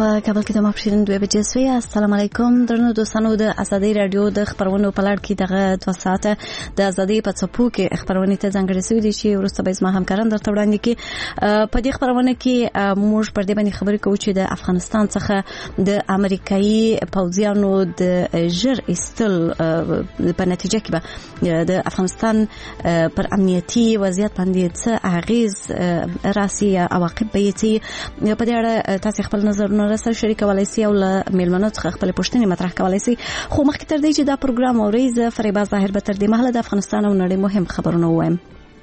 په کابل کې د ماپښین 2 بجې سوی. السلام علیکم درنو دوستانو. د ازادي رادیو د خبرونو په لړ کې دغه 2 ساعته د ازادي په څپو کې خبرونه ته ځانګړې شوې دي چې ورسته به زما همکاران درته وړاندې کړي. په دې خبرونه کې موږ پر دې باندې خبرې کوو چې د افغانستان څخه د امریکایي پوځیانو د ژر ایستل په نتیجه کې به د افغانستان پر امنیتي وضعیت باندې څه اغیز راسي یا عواقب به یې په دې اړه تاسو خپل نظرونه سره شریکولای شئ او له میلمنو څخه خپل پوښتنې مطرح کولای شئ. خو مخکې تر دې چې دا پروګرام اورئ فریبا ظاهر به تر دې مهاله د افغانستان او نړۍ مهم خبرونه وایم.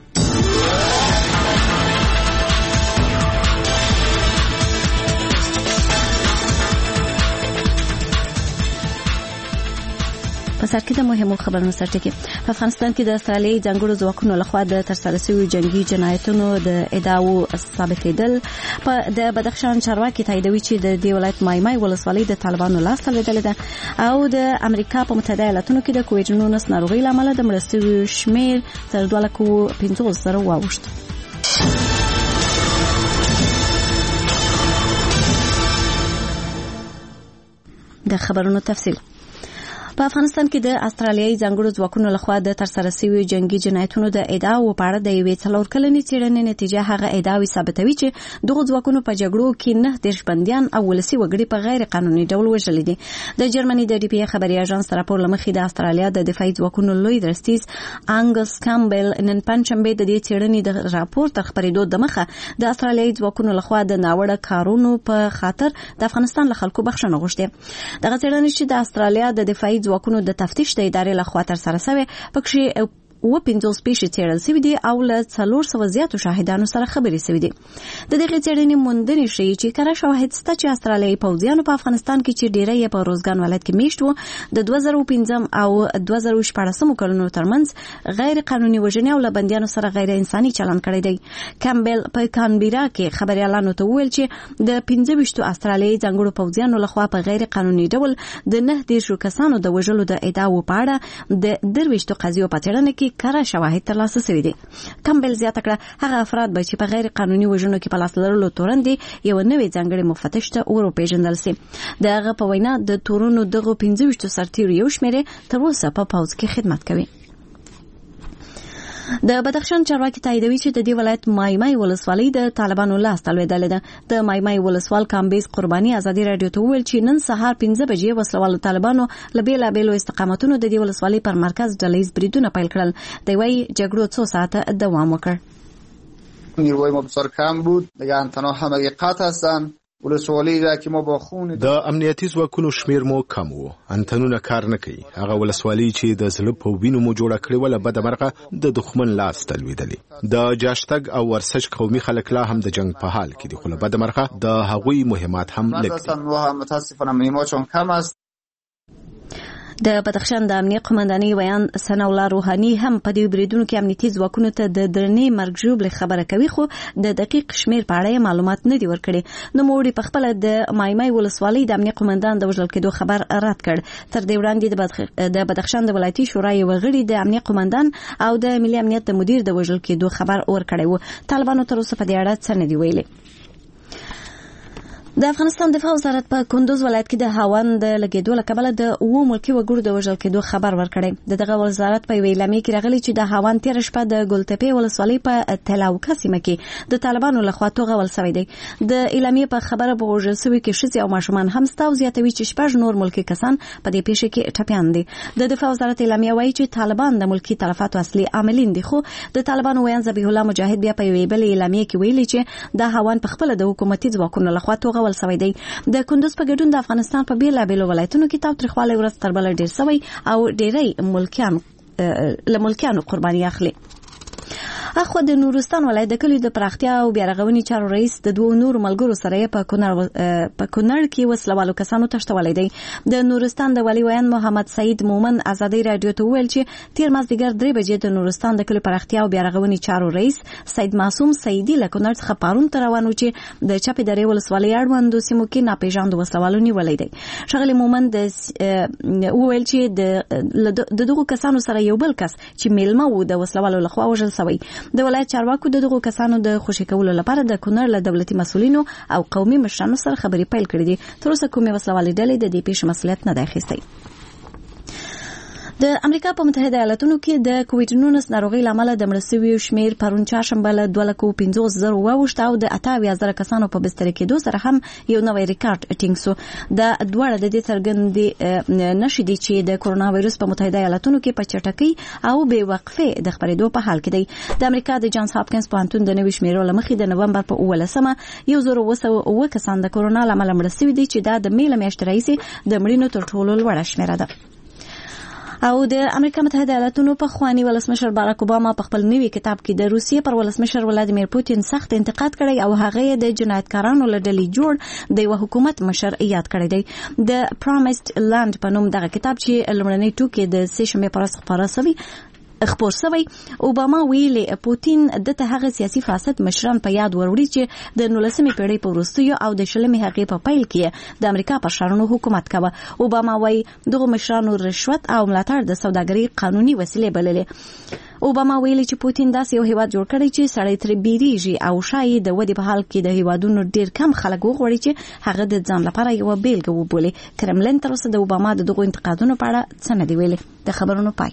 په سر کې د مهمو خبرونو سره ټکی. په افغانستان کې د استرالیایي ځانګړو ځواکونو لخوا د ترسره شویو جنگي جنایتونو د ادعاو ثابتېدل. د بدخشان چارواکي تاییدوي چې د دې ولایت مایمای ولسوالۍ د طالبانو لاسته لوېدلې ده او د امریکا په متحده ایالاتونو کې د کوویډ-19 ناروغۍ له امله د مړه شویو شمېر تر 250 زره واوښت. د خبرونو تفصیل. په افغانستان کې د استرالیایي ځانګړو ځواکونو لخوا د ترسره شویو جنگي جنایتونو د ادعاو په اړه د یوې 4 کلنې څېړنې نتیجه هغه ادعاوې ثابتوي چې دغه ځواکونو په جګړو کې 9 بنديان او ولسي وګړي په غیر قانوني ډول وژل دي. د جرمني د ډي پی خبري اژانس راپور لمخې د استرالیا د دفاعي ځواکونو لوی درستیز انګس کامبل نن پنځشنبه د دې څېړنې د راپور تر خبرېدو د مخه د استرالیایي ځواکونو لخوا د ناوړه کارونو په خاطر د افغانستان له خلکو بخښنه غوښتې. دغه څېړنې چې د استرالیا د دفاعي ځواکونو د تفتیش د ادارې لخوا تر سره شوی پکې 15 سپیشي څېړل شوي دي او له 400 زیاتو شاهدانو سره خبرې شوي دي. د دغه څېړنې موندنې ښیي چې کره شواهد شته چې استرالیایي پوځیانو په افغانستان کې چې ډیری یې په روزګان ولایت کې میشت وو د 2015 او 2014 کلونو ترمنځ غیر قانوني وژنې او له بندیانو سره غیر انساني چلند کړی دی. کامبل په کانبیرا کې خبريالانو ته وویل چې د 15 استرالیایي ځانګړو پوځیانو لخوا په غیر قانوني ډول د 19 کسانو د وژلو د ادعاو په اړه د 23 قضیو په څېړنه کې کره شواهد ترلاسه شوي دي. کامبل زیاته کړه هغه افراد به چې په غیر قانوني وژنو کې په لاس لرلو تورن دي یو نوې ځانګړې مفتش ته وروپېژندل شي. دغه په وینا د تورونو دغه 15 سرتیرو یو شمېر تر اوسه په پوځ کې خدمت کوي. د بدخشان چارواکي تاییدوي چې د دې ولایت مایمای ولسوالۍ د طالبانو لاسته لوېدلې ده. د مایمای ولسوال کامبیز قرباني ازادي رادیو ته وویل چې نن سهار 5 بجې وسلوالو طالبانو له بیلابیلو استقامتونو د دې ولسوالۍ پر مرکز ډلهیز بریدونه پیل کړل. دوی وايي جګړو 2 ساعته دوام وکړ. نیروی ما بسیار کم بود. نگهان تنها همگی قطع هستند. ولسوالی را که ما با خون د امنیتي ځواکونو شمیر مو کم وو. انتنونه کار نه کوي. هغه ولسوالی چې د زړه په وینو مو جوړه کړې ولا بدمرغه د دښمن لاس تلویدلې. د جاشتګ او ورسج قومي خلک لا هم د جنگ په حال کې دي خو بدمرغه د هغوی مهمات هم لږ دي. متاسفانه مهمات چون کم است. د بدخشان د امنیت قومندانۍ ویان ثنا الله روحاني هم په دې بریدونو کې امنیتي ځواکونو ته د درنې مرګ ژوبلې خبره کوي خو د دقیق شمیر په اړه معلومات نه دي ورکړي. نو موړي په خپل د مایمای ولسوالۍ د امنیت قومندان د وژل کېدو خبر رد کړ. تر دې وړاندې د بدخشان د ولایتي شورای وغړي د امنیت قومندان او د ملي امنیت د مدیر د وژل کېدو خبر ورکړی وو. طالبانو تر اوسه په دې اړه څه نه دی ویلي. د افغانستان دفاع وزارت په کندوز ولایت کې د هاون د لګیدو له کبله د 2 ملکي وګړو د وژل کېدو خبر ورکړی. دغه وزارت په ویلامي کې راغلی چې د هاون تیر شپه د ګلتپې ولسوالۍ په تلاوکا سیمه کې د طالبانو لخوا توغول شوی دی. د اعلامیې په خبره په وژل شوي کې ښځې او ماشومان هم ستاو زیاتوي چې 6 نور ملکي کسان په دې پیښه کې ټپیان دي. د دفاع وزارت اعلامیه وایي چې طالبان د ملکي تلفاتو اصلي عاملین دي خو د طالبانو ویان ذبیح الله مجاهد بیا په یوې بلې اعلامیې کې ویلي چې د هاون په خپل د حکومتي ځواکونو لخوا توغول شوی دی. د کندوز په ګډون د افغانستان په بیلابیلو ولایتونو کې تاوتریخوالی ورځ تر بله ډیر شوی او ډیری ملکیانو قرباني اخلي. اخو د نورستان ولایت د کلیو د پراختیا او بیارغونې چارو رئیس د 2 نور ملګرو سره په کونړ کې وسلوالو کسانو تشتولې دی. د نورستان د ولی ویان محمد سعید مومن ازادي رادیو ته ویل چې تیر مازدیګر 3 بجې د نورستان د کلیو پراختیا او بیارغونې چارو رئیس سید معصوم سعیدی له کونړ څخه پارون تر روانو چې د چپې درې ولسوالۍ اړوندو سیمو کې ناپېژاندو وسلوالو نیولې دی. شغله مومن د ویل چې د دغو کسانو سره یو بل کس چې میلمه وو د وسلوالو لخوا وژل شوی. د ولایت چارواکو دغه کسانو د خوشی کولو لپاره د کونړ له دولتي مسولینو او قومي مشرانو سره خبرې پیل کړې دي. تر اوسه کومې وسلوالې ډلې د دې پیښې مسؤلیت نه دی اخیستی. د امریکا په متحده ایالاتونو کې د کووډ-19 ناروغي لامل د مړ شویو شمیر پرون چهارشنبه له 2,50,000 واوښت او د 28,000 کسانو په بستر کېدو سره هم یو نوی ریکارډ ټینګ شو. د دواړه د دې څرګندې نشي دي چې د کورونا وایروس په متحده ایالاتونو کې په چټکۍ او بې وقفه د خپرېدو په حال کې دی. د امریکا د جانز هاپکینز پوهنتون د نوي شمیرو لمخې د نومبر په 18مه 1,209 کسان د کورونا لامل مړ شوي دي چې دا د مې له میاشتې راهیسې د مړینو تر ټولو لوړه شمیره ده. او د امریکا متحده ایالاتونو په خواني ولسمشر باراک اوباما په خپل نوي کتاب کې د روسیې پر ولسمشر ولادیمیر پوتین سخت انتقاد کړی او هغه د جنایتکارانو له ډلې جوړ د یو حکومت مشر یاد کړی دی. د پرومیسډ لند په نوم دغه کتاب چې لومړنی ټوکی د سه شنبه پر خپور شوی اوباما ویلي پوتین دته هغه سیاسي فاسد مشران په یاد وروړي چې د 19مې پیړۍ په وروستیو او د 20مې هغې په پیل کې د امریکا پر شارونو حکومت کاوه. اوباما وایي دغه مشرانو رشوت او ملاتړ د سوداګرۍ قانوني وسیلې بللې. اوباما ویلي چې پوتین داسې یو هیواد جوړ کړی چې سړی ترې بیریږي او شاید د ودې په حال کې د هیوادونو ډیر کم خلک وغواړي چې هغه د ځان لپاره یو بیلګه وبولي. کرملین تر اوسه د اوباما د دغو انتقادونو په اړه څه نه دی ویلي. د خبرونو پای.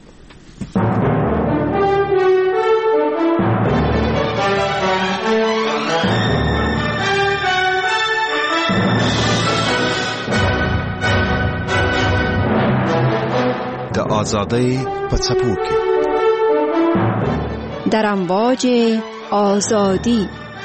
د آزادۍ په څپو کې در امواج آزادی.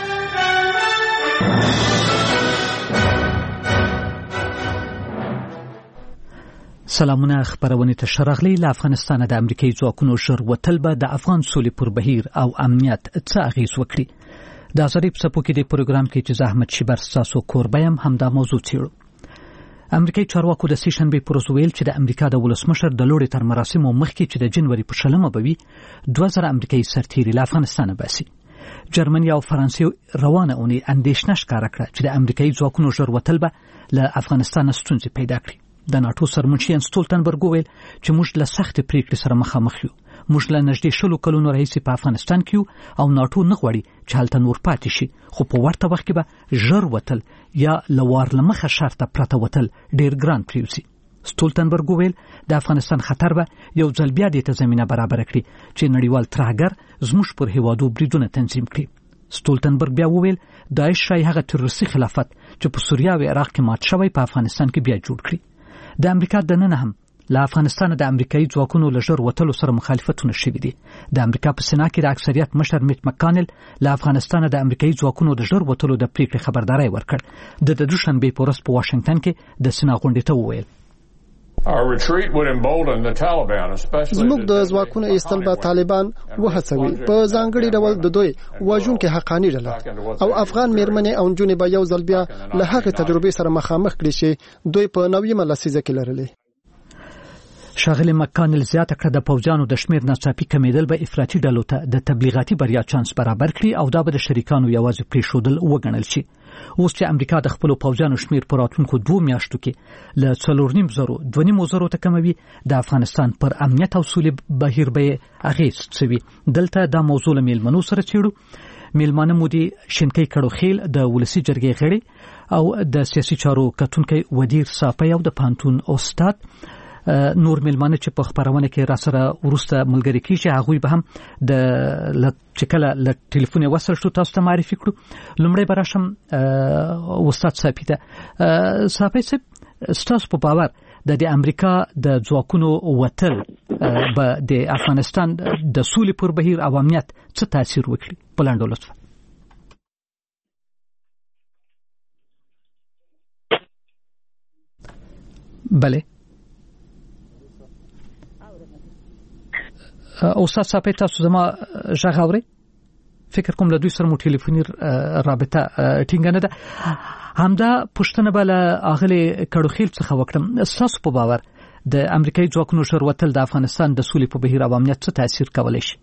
سلامونه. خبرونه ته شرغلی له افغانستان د امریکایي ځواکونو ژر وتل به د افغان سولې پر بهیر او امنیت څه اغیز وکړي. د آزادۍ په څپو کې د پروګرام کې چې زحمت شیبر تاسو کوربه هم دا موضوع څیړو. امریکایي چارواکو د سه شنبې پر ورځ ویل چې د امریکا د ولسمشر د لوړې تر مراسمو مخکې چې د جنوري په 20مه به وي 2000 امریکایي سرتیري له افغانستانه باسي. جرمني او فرانسې روانه اونۍ اندېښنه ښکاره کړه چې د امریکایي ځواکونو ژر وتل به له افغانستانه ستونزې پیدا کړي. د ناتو سرمنشي یانس سټولټنبرګ ویل چې موږ له سخت پریکړې سره مخامخ یو. موږ له نږدې 20 کلونو راهیسې په افغانستان کې یو او ناتو نه غواړي چې هلته نور پاتې شي، خو په ورته وخت کې به ژر وتل یا له وار له مخه شرطه پرته وتل ډیر ګران پریوزي. سټولټنبرګ ویل د افغانستان خطر به یو ځل بیا د زمينه برابر کړي چې نړیوال ترهګر زموږ پر هیوادو بریدونه تنظیم کړي. سټولټنبرګ بیا وویل داعش شای هغه تروریستي خلافت چې په سوریه او عراق کې مات شوی په افغانستان کې بیا جوړ کړي. د امریکا د نن هم له افغانستان د امریکایي ځواکونو له ژر وتلو سره مخالفتونه شوي دي. د امریکا په سنا کې د اکثریت مشر میټ مکانل له افغانستان د امریکایي ځواکونو د ژر وتلو د پریکړې خبرداري ورکړ. د دوشنبه په ورځ په واشنگټن کې د سنا غونډې ته وویل زموږ د ځواکونو ایستل به طالبان وهڅوي، په ځانګړي ډول د دوی وژونکي حقاني ډله او افغان میرمنې او نجونې به یو ځل بیا له هغې تجربې سره مخامخ کړي چې دوی په 90مه لسیزه کې لرلې. شاغلی مکانل زیاته کړه د پوځیانو د شمیر ناڅاپي کمیدل به افراطي ډلو ته د تبلیغاتي بریا چانس برابر کړي او دا به د شریکانو یوازې پریښودل وګڼل شي. اوس چې امریکا د خپل پوځیانو شمیر په راتلونکو 2 میاشتو کې له 4.5 ته کموي، د افغانستان پر امنیت او سولې بهیر به اغیز کوي. دلته دا موضوع له میلمنو سره چیړو. میلمانه مودي شینکۍ کړوخیل د ولسی جرګې غړي او د سیاسي چارو کتونکي ودیر صافي او د پانتون استاد. نور میلمانه چې په خبرونه کې را سره ورسته ملګری کیږي هغه به هم د چکله ل ټلیفون وصل شو تاسو ته معرفي کړو. لومړی براشم استاد صافي ته صافي ستاسو په باور د امریکا د ځواکونو وتل به د افغانستان د سولې پر بهیر او امنیت څه تاثیر وکړي؟ په لاندې لطفا. بله استاد صاحب تاسو زما ژغ اورئ؟ فکر کوم له دوی سره مو ټلیفوني رابطه ټینګه نه ده. همدا پښتنه بل اغلی کړوخیل څخه وکړم، تاسو په باور د امریکایي ځواکونو ژر وتل د افغانستان د سولې په بهیر او امنیت څه تاثیر کولی شي؟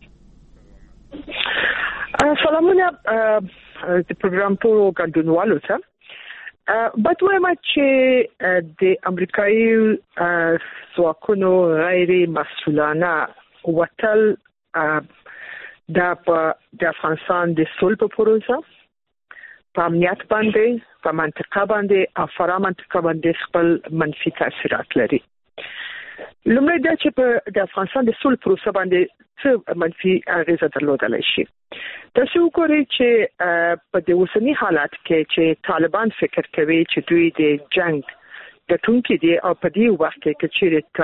سلامونه د پروګرام ټولو ګډونوالو ته. باید وایم چې د امریکایي ځواکونو غیر مسؤلانه وتل دا د افغانستان د صلح په پروسه په امنیت باندې په منطقه باندې او فرا منطقه باندې خپل منفي تاثیرات لري. لومړی دا چې په د افغانستان د صلح پروسه باندې څه منفي اغیزه درلودلی شي. تاسو وګورئ چې په د اوسنی حالات کې چې طالبان فکر کوي چې دوی د جنگ ګټونکي دي او په دې وخت کې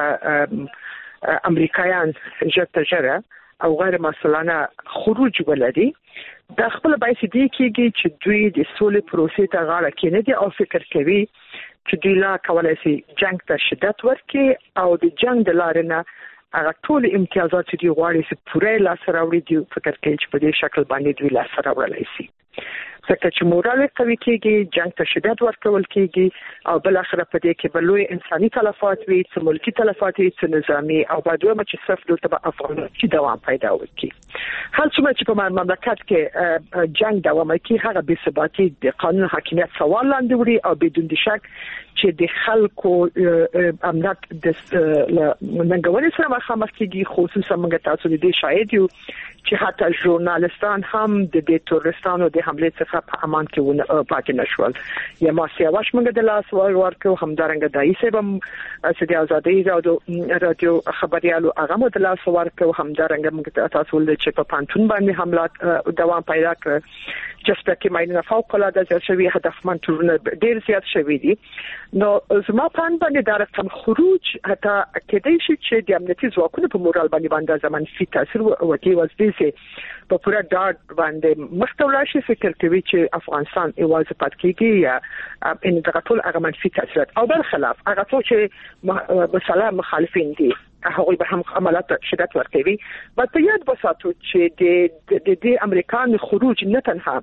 چې امریکایان ژر او غیر مسؤلانه خروج ولري دا خپل باعث دي کېږي چې دوی د صلح پروسې ته غاړه کېنږدي او فکر کوي چې دوی لا کولای شي جنگ ته شدت ورکړي او د جنگ د لارې نه هغه ټول امتیازات چې دوی غواړي چې پوره لاسته راوړي دوی فکر کوي چې په دې شکل باندې دوی لاسته راوړلی شي. ځکه چې مورال قوي کېږي جنگ ته شدت ورکول کېږي او بل اخر په دې کې بلوي انساني تلفات وي څه ملکی تلفات وي څه نظامی او بعدوه چې صرف دلته افغان چې دوام پیدا وکړي. هر څومره چې په مملکت کې جنگ دوام کوي هغه بې ثباتي د قانون حاکمیت سوال لاندې وړي او بدون شک چې د خلکو امنیت د ننګونې سره مخامخ کېږي. خصوصا موږ تاسو دې شاهد یو چې حتی ژورنالستان هم د دې تورستانو د حمله څخه په امان کې پاتې نشول. یا ما سیاوش موږ د لاس ورکو همدارنګه دایي سبم چې د ازادي رادیو خبريالو هغه مو د لاس ورکو همدارنګه موږ تاسو ول چې په پانتون باندې حملات دوام پیدا کړ. جسته کې ماینه فوق العاده زیات شوی هدفمند تورونه ډیر زیات شوی دي. نو زما په باندې دا رقم خروج حتی کېدای شي چې د امنیتي ځواکونو په مورال باندې ځمن فی تاثیر وکړي وځي چې په پوره ډاډ باندې مختولا شي فکر کوي چې افغانستان ایواز پات کېږي یا ان دغه ټول هغه منفي تاثیرات او بل خلاف هغه څه چې مثلا مخالفین دي هغه به هم عملیات شدت ورکوي. په یاد وساتو چې د امریکایانو خروج نه تنها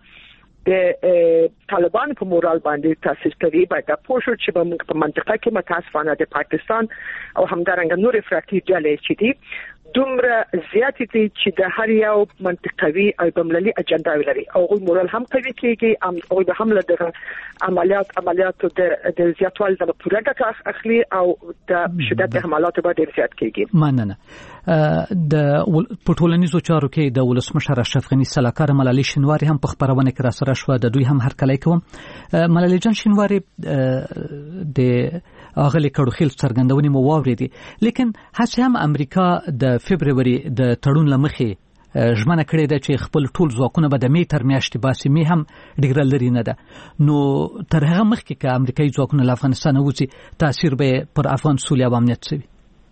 د طالبان په مورال باندې تاثیر کوي باید د پوښتنه چې په منطقه کې متاسفانه د پاکستان او همدارنګه نور افراطي ډلې چې دي دومره زیات دي چې د هر یو منطقوي او بمللي اجنډا لري او غوړ مورال هم کوي کېږي او د حمله د عملیاتو د زیاتوالي د پوره ګټه اخلي او د شدت حملات باندې زیات کېږي. مننه. د پټولنیزو چارو کې د ولسمشر اشرف غنی سلاکار ملالۍ شینواری هم په خبرونه کې را سره شو. د دوی هم هر کله کوم ملالۍ جان شینواری د اغلی کډوخیل څرګندونې مو واورېدې لیکن هڅه هم امریکا د فبرवरी د تړون لمخې ژمنه کړې ده چې خپل ټول ځواکونه به د می تر میاشتې باسي می هم ډیګرل لري نه ده. نو تر هغه مخکې چې امریکایي ځواکونه له افغانستان وځي تاثیر به پر افغان سولې او امنیت څه وي؟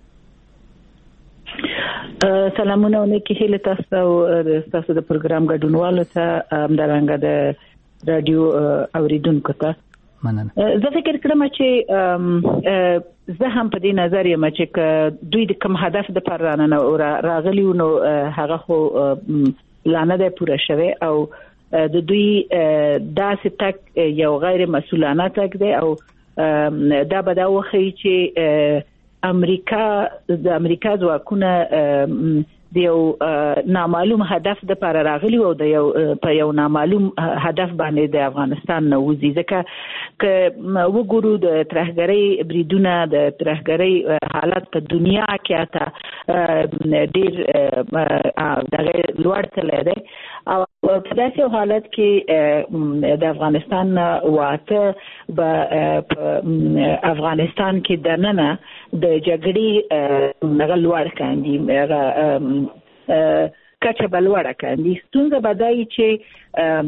سلامونه نیکی هیله تاسو د پروګرام ګډونوالو ته همدارنګه د رادیو اوریدونکو ته مننه. زه فکر کوم چې زه هم په دې نظر یم چې دوی د کوم هدف د پر رانه راغلی نو هغه خو لانه ده پوره شوه او د دوی داسې تک یو غیر مسؤلانه تک دی او دا به دا وخی چې امریکا ځواکونه د یو نامعلوم هدف د پر راغلی او د یو په یو نامعلوم هدف باندې د افغانستان نه وځي. ځکه ک وګورو د ترهګرۍ بریدونه د ترهګرۍ حالت په دنیا کې تا ډیر دغه لوړ تللی دی او په داسې حالت کې د افغانستان واته په افغانستان کې دننه د جګړې هغه لوړ کاندي کچه بلوړه کاندي. ستونزه بدایي چې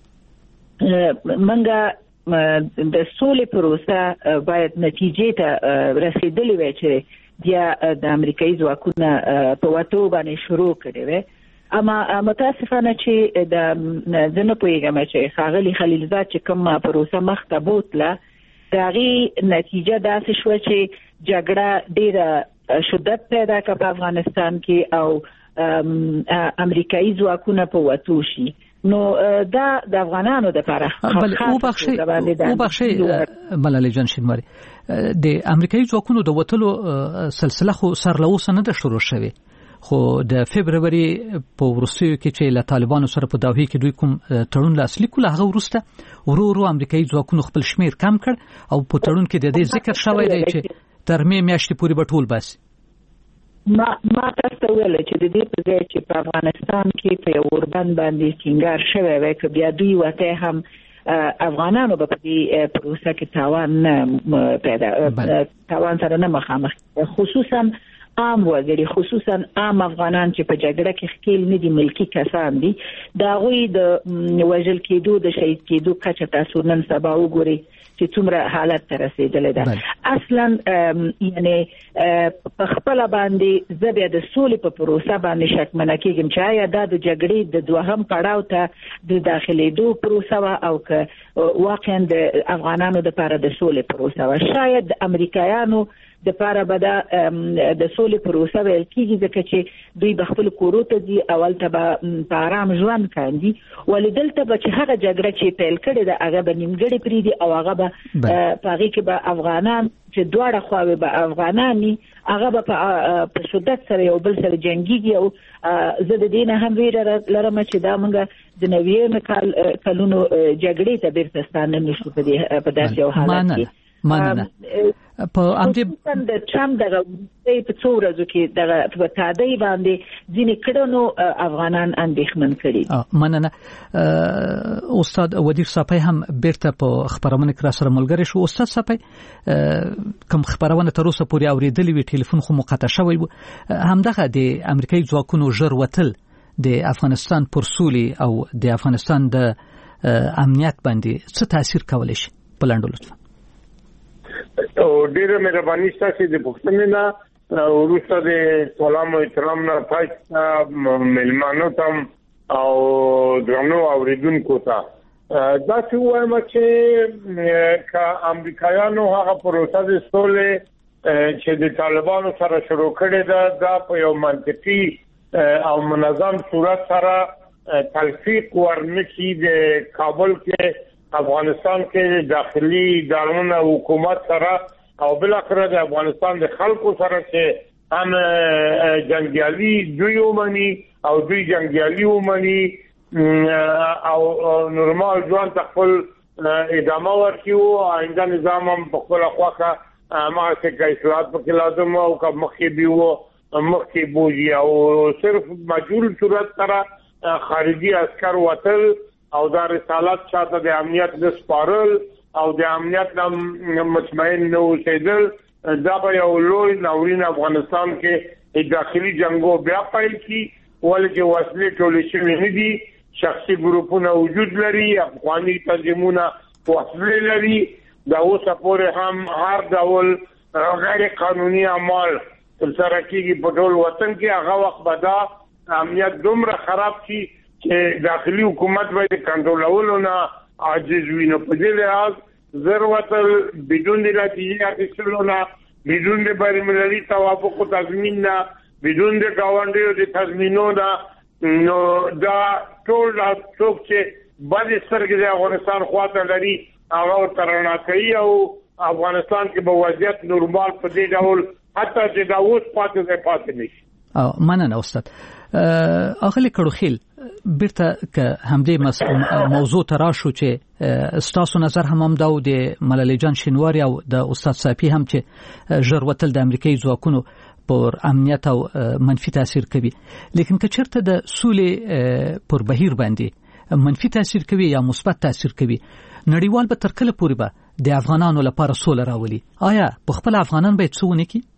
منګه د سولې پروسه باید نتیجې ته رسیدلې وي چې بیا د امریکایي ځواکونه په وټو باندې شروع کړي وي. اما متاسفانه چې د ځنه پویګم چې خاغلی خلیلزاد چې کوم پروسه مخ ته بوتله دغه نتیجه داسې شو چې جګړه ډیره شدت پیدا کړه په افغانستان کې او امریکایي ځواکونه په وټو شي. نو دا د افغانانو لپاره بل او بخشي ملالۍ جان شینواری د امریکایي ځواکونو د وټلو سلسله خو سر له اوسه نه ده شروع شوې خو د فبرवरी په وروستیو کې چې له طالبانو سره په داوهي کې دوی کوم تړون لاسلیک کړ هغه وروسته ورو امریکایي ځواکونو خپل شمیر کم کړ او په تړون کې د دې ذکر شوی دی چې تر می میاشتې پورې به ټول بس. ما تاسو ویل چې د دې په ځای چې په افغانستان کې په اوربند باندې ټینګار شوی وي چې بیا دوی وته هم افغانانو په دې پروسه کې تاوان سره نه مخامخ، خصوصا عام وګړي، خصوصا عام افغانان چې په جګړه کې ښکیل نه دي، ملکی کسان دي، دا غوي د وژل کېدو د شهید کېدو کچه تاسو نن سبا وګورئ چې څومره حالت ته رسیدلې ده. اصلا یعنی په خپل باندې زبیا د سولې په پروسه باندې شکمنه کېږم چې آیا دا د جګړې د دوهم پړاو ته د داخليدو پروسه او که واقعا د افغانانو د لپاره د سولې پروسه شاید د امریکایانو د لپاره به د سولې پروسه ویل کېږي ځکه چې دوی به خپل کورو ته ځي، اول ته به په آرام ژوند کاندي، ولې دلته به چې هغه جګړه چې پیل کړې ده هغه به نیمګړې پرېږدي او هغه به په هغې کې به افغانان چې دواړه خواوې به افغانان وي هغه به په شدت سره یو بل سره جنګېږي. او زه د دې نه هم ویره لرم چې دا موږ د 90 کلونو جګړې ته بیرته ستانه نه شو په داسې یو حالت کې. مننه. په امدې د ټرمپ دغه په څو ورځو کې دغه په تادی باندې ځینې کډونو افغانان اندېښمن کړي. مننه. استاد ودیر صافی هم بیرته په خبرونه کې را سره ملګری شو. استاد صافی کوم خبرونه تر اوسه پورې اوریدلې وی، ټلیفون خو مقطع شوی و، همدغه د امریکایي ځواکونو ژر وتل د افغانستان پر سولې او د افغانستان د امنیت باندې څه تاثیر کولای شي؟ بلند لطفا. او ډیره مهرباني ستاسو د پښتنې نه ورسته د سلام او احترام نه پاتې ملمانو تم او درنو اوریدونکو ته دا څه وایم چې کا امریکایانو هغه پروسه د سولې چې د طالبانو سره شروع کړي ده دا په یو منطقي او منظم صورت سره تلفیق ورنکړي د کابل کې افغانستان کې داخلي ادارونه حکومت سره او بل اخر د افغانستان د خلکو سره چې هم جنگیالي دوی ومني او دوی جنگیالي ومني او نورمال ژوند خپل ادامه ورکړي او آینده نظام هم په خپل خواخه ما څه اصلاحات په لازم او کوم مخکې بوجي او صرف مجبور صورت سره خارجي عسكر وتل او دا رسالت چاته د امنیت د سپارل او د امنیت مطمئن نه اوسېدل دا به یو لوی ناورین افغانستان کې داخلي جنگو بیا پیل کی، ولې وسلې ټولې شوې نه دي، شخصي ګروپونه وجود لري، افغاني تنظیمونه وسلې لري، دا اوسه پورې هم هر ډول غیر قانوني اعمال ترسره کیږي په ټول وطن کې. هغه وخت به دا امنیت دومره خراب شي چې داخلي حکومت باندې کنټرولولو نه عاجز وي. نو په دې لحاظ ضرورت بدون نتیجه اخیستلو نه، بدون د بین المللي توافق او تضمین نه، بدون د گاونډیو د تضمینو نه، نو دا ټول څوک چې باندې سترګې د افغانستان خواته لري هغه ترنا کوي او افغانستان کې به وضعیت نورمال په دې ډول حتی چې دا اوس پاتې نشي. مننه استاد. اغلی کړوخیل بیرته که همدې موضوع تراشو چې ستاسو نظر هم دا و د ملالۍ جان شینواری او د استاد صافی هم چې ژر وتل د امریکایي ځواکونو پر امنیت او منفي تاثیر کوي، لیکن که چیرته د سولې پر بهیر باندې منفي تاثیر کوي یا مثبت تاثیر کوي، نړیوال به تر کله پورې به د افغانانو لپاره سوله راولي؟ آیا په خپل افغانان باید څه ونه کړي؟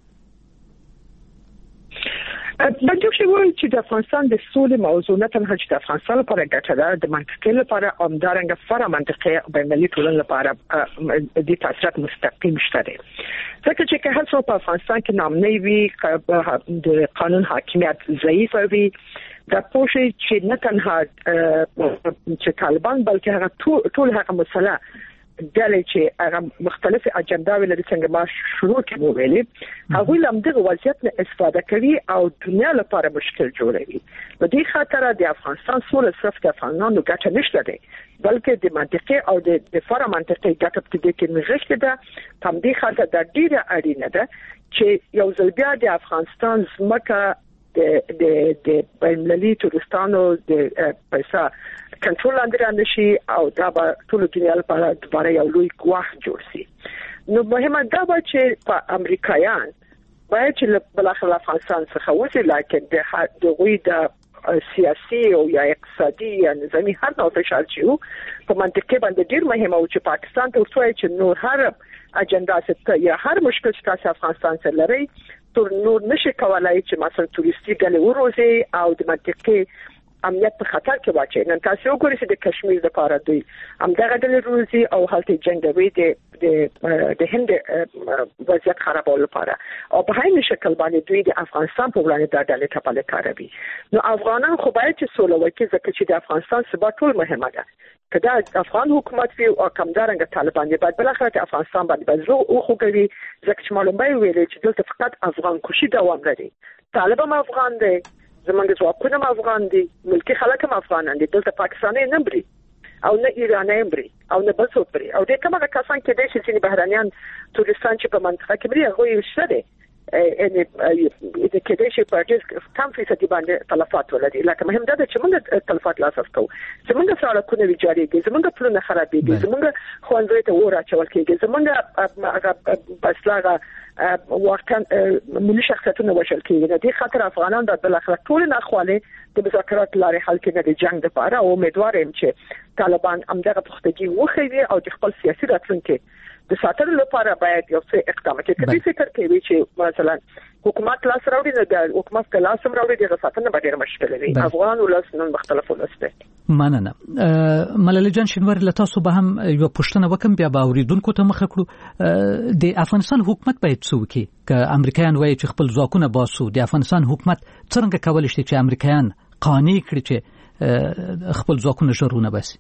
بلکې شوی چې د افغانستان د سولې موضوع نه تنها چې د افغانستان لپاره ګټه ده، د منطقې لپاره همدارنګه فرع منطقې بینالمللي ټولنې لپاره د تاثیرات مستقیم شته دي. ځکه چې که هر څو په افغانستان کې نامنۍ وي، د قانون حاکمیت ضعیف وي، دا پوښي چې نه تنها چې طالبان بلکې هغه ټول هغه مسله ډلې چې هغه مختلفه اجنډاوې لري څنګه ما شروع کې ویلې، هغه لمدغه وضعیت نه استفاده کوي او دنیا لپاره مشکل جوړوي. په دې خاطر د افغانستان سولې صرف د افغانانو ګټه نشته ده، بلکې د منطقې او د فرع منطقې ګټه په دې کې نغښته ده. په دې خاطر د ډیره اړینه ده چې یو ځل بیا د افغانستان ځمکه د بینالمللي تورستانو د پیسې کنټرول لاندې رانشي او دا به ټول دنیا لپاره دوباره یو لوی ګواښ جوړ شي. نو مهمه دا به چې په امریکایان باید چې بلاخره افغانستان څخه وځي لکه د غوي د سیاسي او یا اقتصادي یا نظامی هر نوع فشار چې په منطقه باندې ډیر مهمه او چې پاکستان ته ورسوي چې نور هر اجنډا ست یا هر مشکل چې تاسو افغانستان سره لري تر نور نشي کولای چې مثلا توریستي ډلې وروزي او د منطقه امنیت په خطر کې واچي. نن تاسو وګورئ چې د کشمیر لپاره دوی همدغه ډلې روزي او هلته جنگوي د هند وضعیت خرابولو لپاره او په هغه شکل باندې دوی د افغانستان په وړاندې د ډلې ټپل کاروي. نو افغانان خو باید چې سوله وکړي ځکه چې د افغانستان ثبات ټول مهمه ده. کدا افغان حکومت وی او کمدارنګ طالبان باید بلخره د افغانستان باندې بزرو او خوګوي ځکه چې معلومه ویل چې دلته فقط افغان کوشي دوام لري. طالبان افغان دي، زمونږ ځواکونه افغان دي، ملکی خلک هم افغانان دي، دلته پاکستاني نه بري او نه ایرانی بري او نه بل څوک بري او د کومه کسان کې د شي بهرانيان تورستان چې په منطقه کې بري هغه یې شته ان د کېدې شي په ډېر کم فیصدي باندې تلفات ولري. لکه مهم ده چې موږ تلفات لاساس کوو، زمونږ سړکونه ویجاړيږي، زمونږ پلونه خرابېږي، زمونږ خوندې ته ور اچول کېږي، زمونږ بسلاغه واقعا ملي شخصیتونه وشل کېږي. د دې خاطر افغانان د بلخره ټول نه خواله د مذاکرات لارې حل کې نه د جنگ لپاره او امیدوار یم چې طالبان همدغه پختګي وخوي او د خپل سیاسي راتلونکي د ساتلو لپاره باید یو څه اقدامات وکړي. فکر کوي چې مثلا حکومت لاس راوړي نه د حکومت لاس هم راوړي د ساتنه ډېر مشکل دی. افغان ولس نن مختلف ولس دی. مننه. ملالۍ جان شینواری له تاسو به هم یو پوښتنه وکم بیا به اوریدونکو ته مخ کړو. د افغانستان حکومت باید څه وکړي که امریکایان وایي چې خپل ځواکونه باسو؟ د افغانستان حکومت څنګه کولی شي چې امریکایان قانع کړي چې خپل ځواکونه ژرونه باسي؟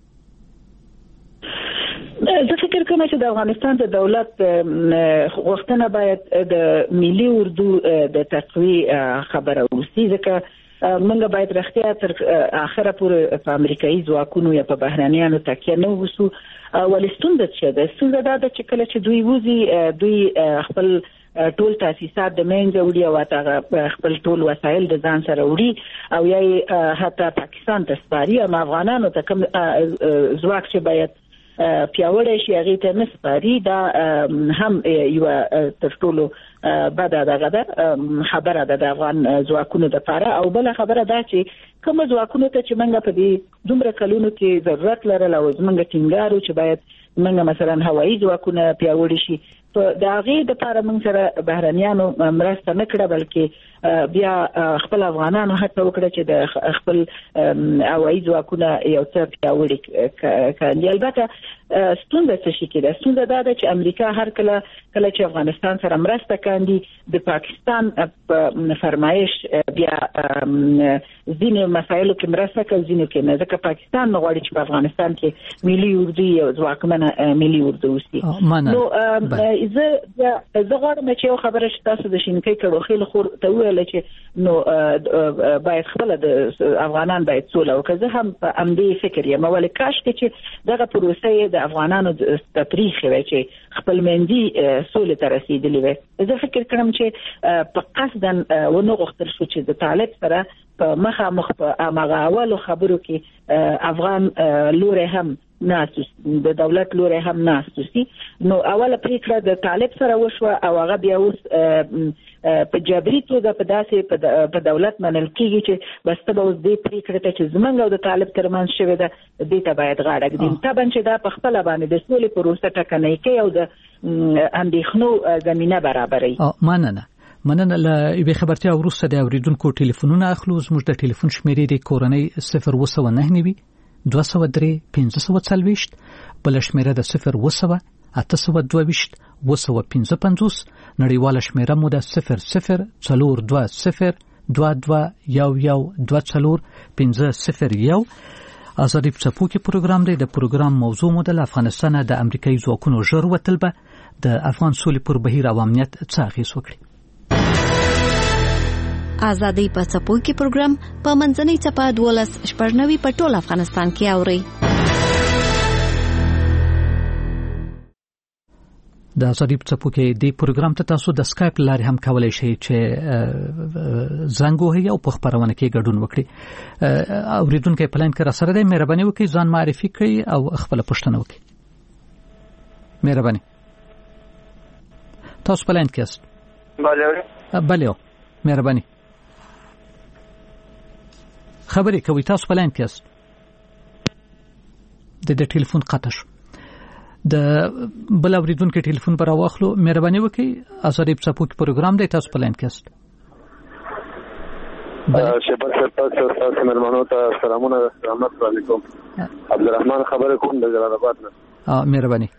زه فکر کوم چې د افغانستان د دولت غوښتنه باید د ملي اردو د تقویه خبره وسی، ځکه موږ باید رښتیا تر اخره پورې په امریکایي ځواکونو یا په بهرانيانو تکیه نه وسو. ولستون د څه د څنګه دا چې کله چې دوی وزي دوی خپل ټول تاسیسات د منځ وړي او هغه خپل ټول وسایل د ځان سره وړي او یا حتی پاکستان ته سپاري. اما افغانانو ته کوم ځواک چې باید پیاوړی شي هغه ته نسپاري، دا هم یو تر ټولو بد ده خبره ده د افغان ځواکونو لپاره. او بل خبره ده چې کوم ځواکونو ته چې موږ په دې دومره کلونو کې ضرورت لرل او موږ ټینګارو چې باید موږ مثلا هوایي ځواکونه پیاوړي شي، په داغه د لپاره موږ سره بهرانيانو مرسته نه کړه بلکې بیا خپل افغانانو هڅه وکړه چې د خپل هوایي ځواکونه یو څه پیاوړي کړي. البته ستونزه څه شي کې ده؟ ستونزه دا ده چې امریکا هر کله چې افغانستان سره مرسته کوي د پاکستان په فرمایش بیا ځینې مسایلو کې مرسته کوي، ځینې کې نه، ځکه پاکستان نه غواړي چې په افغانستان کې ملي اردو یو ځواکمنه ملي اردو وسي. نو زه غواړم چې یو خبره چې تاسو د شینکۍ کړو خېل خور ته ویل چې نو باید خپل د افغانان باید سوله وکړي. زه هم په امدې فکر یم، ولې کاش چې دغه پروسه د افغانانو د تاریخ وي چې خپل منځي سوله ته رسیدلی وي. زه فکر کوم چې په قصدن ونه غوښتل شو چې د طالب سره په مخامخ په هغه اولو خبرو کې افغان لوري هم ناسوس د دولت لوري هم ناسوسي. نو اوله پریکړه د طالب سره وشو او هغه بیا اوس په جبري توګه په داسې په دولت منل کیږي چې بس ته اوس دې پریکړه ته چې زمونږ او د طالب ترمنځ شوی ده دې ته باید غاړه کړي. طبعا چې دا په خپل باندې د سولې پروسه ټکنۍ کوي او د اندېښنو زمينه برابري. مننه. له یوې خبرتیا وروسته د اوریدونکو ټلیفونونه اخلو. زموږ د ټلیفون شمیرې د کورنۍ 009 203 540 بل شمیره د 0 822 955 نړیواله شمیره مو د 00 22 501. آزادی په کې پروګرام دی. د پروګرام موضوع مو د افغانستان د امریکایي ځواکونو ژر وتل به د افغان سولې پر بهیر او امنیت څه اغېز وکړي. آزادی په څپو کې پروګرام په منځنۍ چپه 12 په ټول افغانستان کې اوري. د آزادی په څپو کې د پروګرام ته تاسو د سکایپ لارې هم کولای شئ چې زنګ وهئ او په خبرونه کې ګډون وکړئ. اوریدونکو پلان کې را سره دی، مهرباني وکړئ ځان معرفي کړئ او خپل پوښتنه وکړئ. مهرباني. تاسو پلان کې است؟ بله مهرباني خبرې کوي تاسو په لاین کې یاست د ټلیفون قطع شو د بل اوریدونکو ټلیفون پر واخلو مهرباني وکړئ ازادي په پروګرام دی تاسو په لاین کې یاست شباب تاسو مېلمنو ته سلامونه السلام علیکم عبدالرحمن خبره کوم د جلال آباد نه مهرباني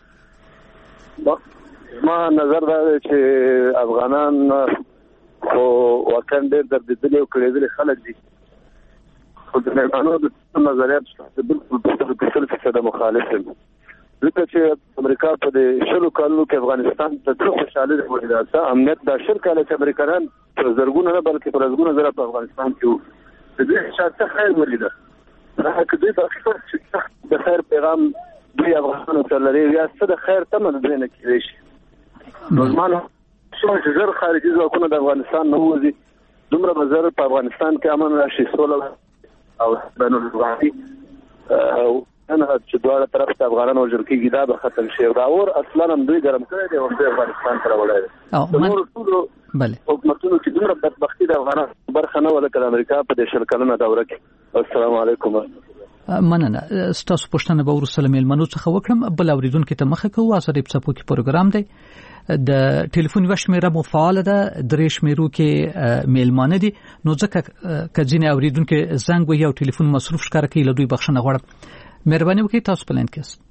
ما نظر دا چې افغانان خو واقعا ډېر دردېدلي او کړېدلي خلک دي خو د مېلمنو د نظریات بالکل 100% مخالف یم ځکه چې امریکا په دې 100 کالونو کې افغانستان ته څو خوشاله ولیدل امنیت د 100 کال چې امریکایان په زرګونه نه بلکې په زرګونه زره په افغانستان کې وو دې شاته خیر ولیدل راکه دې د خیر پیغام دوی افغانانو ته لري یا څه د خیر تمه نه کېږي نو زمانه څو زر خارجي ځواکونه د افغانستان نه وځي دومره بازار په افغانستان کې امن راشي سوله او بین الافغاني او انا چې دواړه طرف ته افغانانو وژل کېږي دا به ختم شي دا اور اصلا هم دوی ګرم کړی دی او د افغانستان سره وړاندې نور ټول بله حکومتونو چې دومره بدبختي د افغانانو برخه نه ولکه د امریکا په دې 100 کلنه دوره کې السلام علیکم مننه ستاسو پوښتنه به ورسره مېلمنو څخه وکړم بل اوریدونکو ته مخه کوو ازادي په کې پروګرام دی د ټلیفون وشمیره مو فعال ده درې شمیرو کې مېلمانه دي نو ځکه کځینه اوریدونکو زنګ وي او ټلیفون مصروف ښکار کوي له دوی بخښنه غواړم مهرباني وکړئ تاسو په لاین کې یاست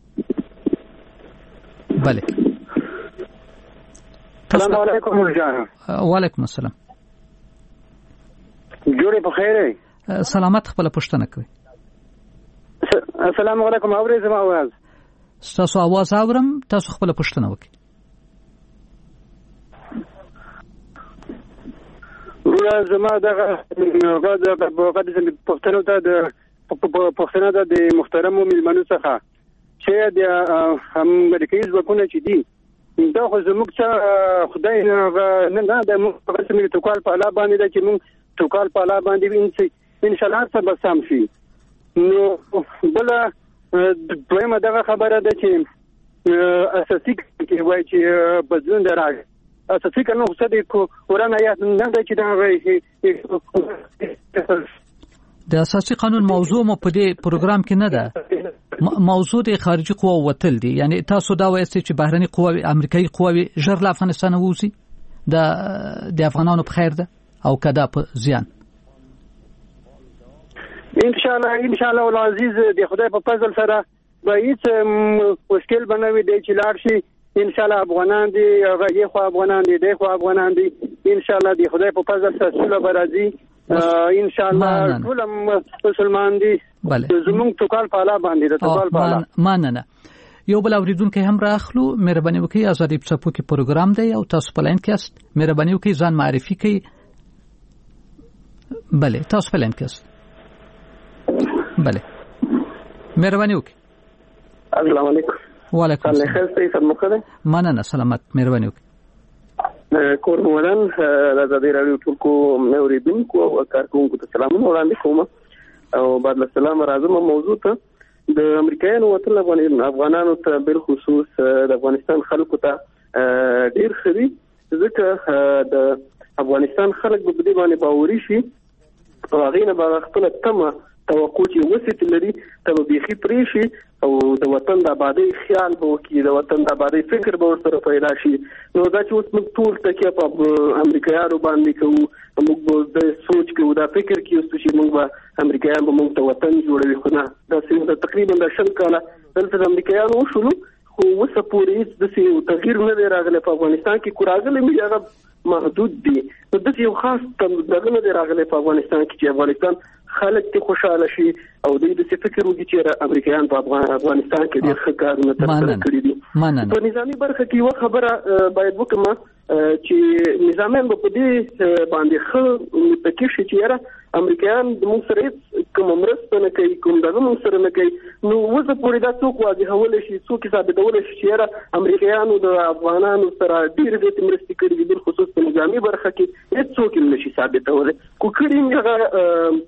بله السلام علیکم جان وعلیکم السلام جوړې په خیر سلامت خپل پوښتنه کوي السلام علیکم اورې زما आवाज تاسو आवाज اورم تاسو خپل پوښتنه وکړئ زما دغه پوښتنه ته د پښتنه د محترمو مېلمنو څخه چې د امریکایي ځواکونه چې دي دا خو زموږ څخه خدای نه د موږ توکل په اړه باندې چې موږ توکل په اړه باندې ان شاء الله سبا سم شي نو بل دویمه دغه خبره ده چې اساسي کې وایي چې بدلون راغی اساسي کنه خو څه دي قرآن آیات نه ده چې دا وایي د اساسي قانون موضوع مو په دې پروګرام کې نه ده موضوع د خارجي قوا وتل دي یعنی تاسو دا وایي چې بهرني قواوي امریکایي قواوي ژر له افغانستان ووزي د افغانانو په خیر ده او کدا په زیان ان شاء الله العزیز د خدای په فضل سره به هیڅ مشکل بنوي دی چې لاړ شي ان شاء الله افغانان دي غږی خو افغانان دي د خو افغانان دي ان شاء الله د خدای په فضل سره سوله برازي ان شاء الله ټول مسلمان دي زموږ توکل په اړه باندې د توکل په اړه مننه یو بل اوریدونکو هم راخلو مهرباني وکړئ ازادي په کې پروګرام دی او تاسو په لاین کې است مهرباني وکړئ ځان معرفي کړئ بله تاسو په لاین کې است بله مهرباني وکړئ السلام علیکم وعلیکم السلام خسته سم مخه مننه سلامت مهرباني وکړئ کور مولان د زړه راډیو ټولکو اوریدونکو او کارکونکو ته سلامونه وړاندې کوم او بعد السلام راځم موضوع ته د امریکایانو وطن افغانانو ته بل خصوص د افغانستان خلکو ته ډیر خري ځکه د افغانستان خلک په دې باندې باوري شي او هغه نه به خپل تمه توقع چې وسیت لري ته به بيخي پرې شي او د وطن د آبادی خیال به وکړي د وطن د آبادی فکر به ورسره پیدا شي نو دا چې اوس موږ ټول تکیه په امریکایانو باندې کوو موږ د سوچ کوو دا فکر کوو چې موږ به امریکایان به موږ ته وطن جوړوي خو نه دا تقریبا د 100 کاله دلته د امریکایانو شروع خو وسه پورې د تغییر نه راغلی په افغانستان کې کوراغله مې هغه محدود دي نو د یو خاص دغه نه راغلی په افغانستان کې چې افغانستان خلک ته خوشاله شي او د دې فکر وکړي چې امریکایان په افغانستان کې ډېر ښه کارونه ترسره کړي دي په نظامی برخه کې یو خبره باید وکړم چې نظامیان په دې باندې ښه متکی شي چې امریکایان د موږ سره کوم مرسته نه کوي کوم دغه موږ سره نه کوي نو وزه پورې دا څوک واضحول شي څوک ثابتول شي چې امریکایانو د افغانانو سره ډېر دې مرستې کړې دي خصوصا په نظامی برخه کې هیڅ څوک نشي ثابتول کو کړي هغه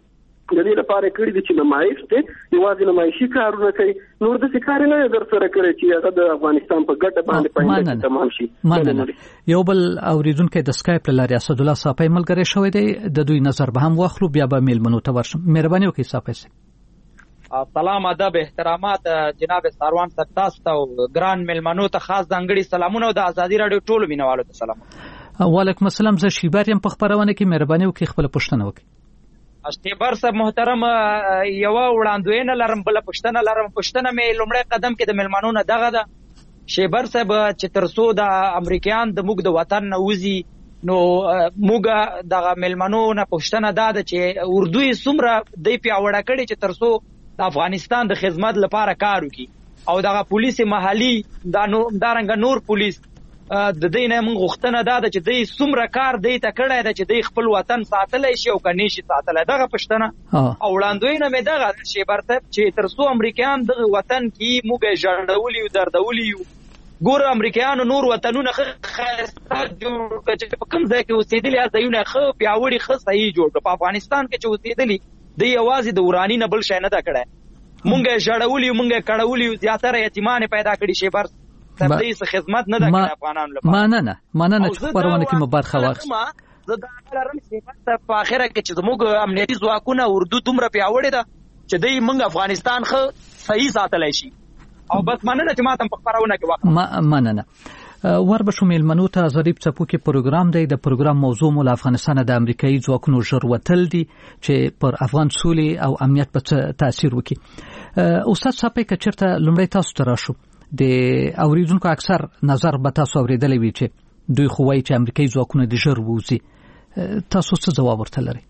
د دې لپاره کړی دي چې نمایش ته یوازې نمایشي کارونه کوي نور د کار نه در سره کړی چې هغه د افغانستان په ګټه باندې پاینده تمام شي. یو بل اوریدونکو د سکایپ لاري اسدالله صافی ملګری شوی دی د دوی نظر به هم واخلو بیا به میلمنو ته ورشم. مهرباني وکړئ صافی صاحب. سلام ادب احترامات جناب ساروان سکتاس ته ګران میلمنو ته خاص ځانګړي سلامونه او د ازادي رادیو ټولو مینوالو ته سلام. وعلیکم السلام. زه شیبر یم په خبرونه کې. مهرباني وکړئ خپل پوښتنه وکړئ. اشتبار صاحب محترم یو وړاندوینه لرم بل پښتنه لرم. پښتنه مې لومړی قدم کې د ملمنو نه دغه ده شیبر صاحب چې ترسو د امریکایان د موږ د وطن نه وزي نو موږ دغه ملمنو نه پښتنه ده چې اردو یې څومره دی پیاوړه کړي چې ترسو د افغانستان د خدمت لپاره کار وکړي او دغه پولیس محلي دارنګ نور پولیس د دې نه موږ غوښتنه ده چې دوی څومره کار دی ته کړی ده چې دوی خپل وطن ساتلی شي او کني شي ساتلی. دغه پښتنه او وړاندوینه مې دغه شیبر صاحب چې تر څو امریکایان دغه وطن کې موږ ژړولي او دردولي یو ګور امریکایانو نور وطنونه ښایسته جوړ کړي چې په کوم ځای کې اوسېدلي ځایونه ښه پیاوړي ښه صحیح جوړ کړي. په افغانستان کې چې اوسېدلي دوی یوازې د وراني نه بل شی نه ده کړی. موږ ژړولي موږ کړولي زیاتره یتیمانې پیدا کړي شیبر تبدیل خدمت نه ده کړی افغانانو لپاره. مننه چې خبرونه کې مبارک واخلم. زه دا لرم چې په اخره کې چې زموږ امنیتي ځواکونه اردو دومره پیاوړې ده چې دوی موږ افغانستان ښه صحیح ساتلی شي او بس مننه چې ماته په خبرونه کې واخلم. مننه. وربشو میلمنو ته ظریف څپوکي پروګرام دی. د پروګرام موضوع مو له افغانستان د امریکایي ځواکونو ژر وتل دي چې پر افغان سولې او امنیت په څه تاثیر وکړي. استاد صاحب که چېرته لومړی تاسو ته راشو د اوریدونکو اکثر نظر به تاسو اوریدلی وي چې دوی خو وایي چې امریکایي ځواکونه د ژر ووځي. تاسو څه ځواب ورته لرئ؟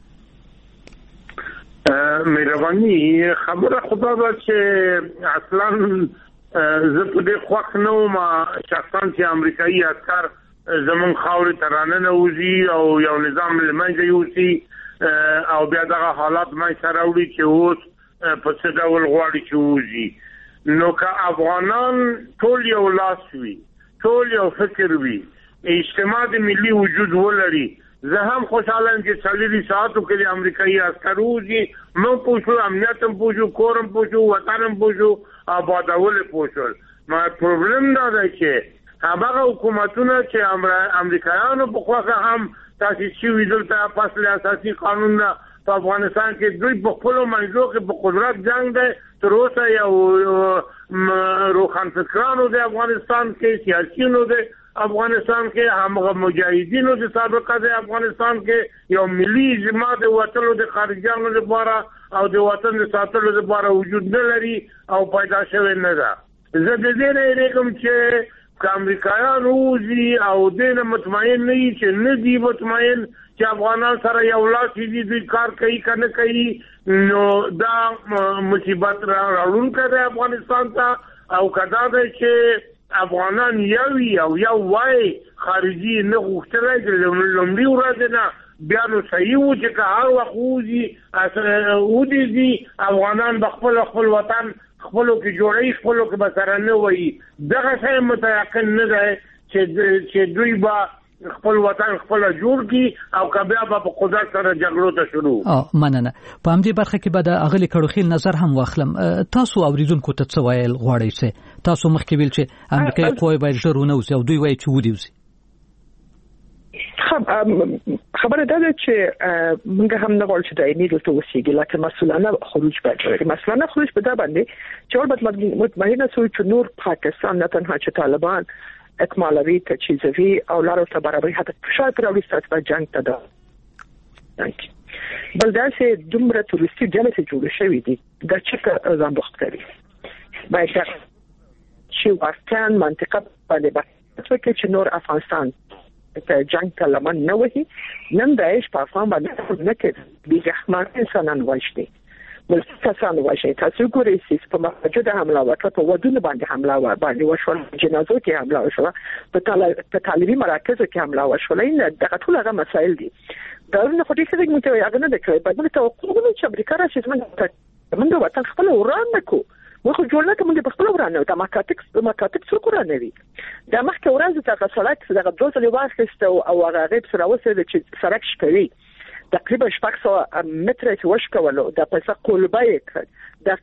مهرباني خبره خدا ده چې اصلا زه په دې خوښ نه وم شخصا چې امریکایي عسکر زمون خاورې ته راننه وځي او یو نظام له منځه یوسي او بیا دغه حالات منځته راوړي چې اوس په څه ډول غواړي چې وځي. نو که افغانان ټول یو لاس وي ټول یو فکر وي اجتماع د ملي وجود ولري زه هم خوشاله یم چې 40 ساعتو کې د امریکایي عسکر وځي موږ پوښو امنیت هم پوښو کور هم پوښو وطن هم پوښو آبادول پوښول. ما پرابلم دا دی چې هغه حکومتونه چې امریکایانو په خواخه هم تاسیس شوي دلته پس له اساسي قانون نه په افغانستان کې دوی په خپلو منځو کې په قدرت جنگ دی. تر اوسه یو روښانفکرانو د افغانستان کې سیاسیونو د افغانستان کې همغه مجاهدینو د سابقه د افغانستان کې یو ملي اجماع د وطنو د خارجيانو لپاره او د وطن د ساتلو لپاره وجود نه لري او پیدا شوی نه ده. زه د دې نه ریکم چې امریکایان وځي او دینه مطمئن نه وي چې نه دي مطمئن چې افغانان سره یو لاس دي دوی کار کوي کنه کوي نو دا مصیبت راوړونکی دی افغانستان ته او کدا ده چې افغانان یو وای خارجي نه غوښتلای چې لومړی ورځ نه بیا نو صحیح و چې هر وخت وځي دي افغانان خپل وطن خپلو کې جوړي خپلو کې به سره نه وایي. دغه شی متیقن نه دی چې دوی به خپل وطن خپل جوړ کی او کبیا په قدرت سره جګړو ته شروع. مننه. په همدې برخه کې به د اغلی کړوخیل نظر هم واخلم. تاسو اوریدونکو ته څه ویل غواړئ چې تاسو مخکې ویل چې امریکایي قوې باید ژر ونه وځي او دوی وایي چې ودی وځي. خبره ده چې موږ هم نه غواړو چې دایمي دلته اوسېږي لکه مسؤلانه خروج باید مسؤلانه خروج په دا باندې چې اول مطمئنه شو چې نور پاکستان نه تنها چې طالبان اکمالوي تجهیزوي او لارو ته برابري حتی فشار پر اړوي ستاسو په جنگ ته ده. بل دا چې دومره تورستي ډلې جوړې شوې دي دا چې ځان بوخت کوي باید چې واستان منطقه باندې باید چې نور افغانستان ته جنگ ته لمن نه وهي نن داعش په افغان باندې نه کې بیرحمانه انسانان وایشتي بل کسان وایي تاسو ګورئ چې په موجوده حمله وکړه په ودونه باندې حمله باندې وشول جنازو کې حمله وشول په طالبي مراکزو کې حمله وشول نه دغه ټول هغه مسایل دي دا نه خو دې څه موږ ته هغه نه کوي په دې توقع کوي چې امریکا راشي موږ وطن خپل وران نکو موږ جوړ نه کوم په خپل وران نه د مکاتب څو قران نه وي دا مخکې ورځ ته سړک دغه دوه ځلې واخیست او هغه غیب سره وسه چې سړک شپوي تقریبا 600 متره چې وشکولو د پیسې کولبه یې کړ د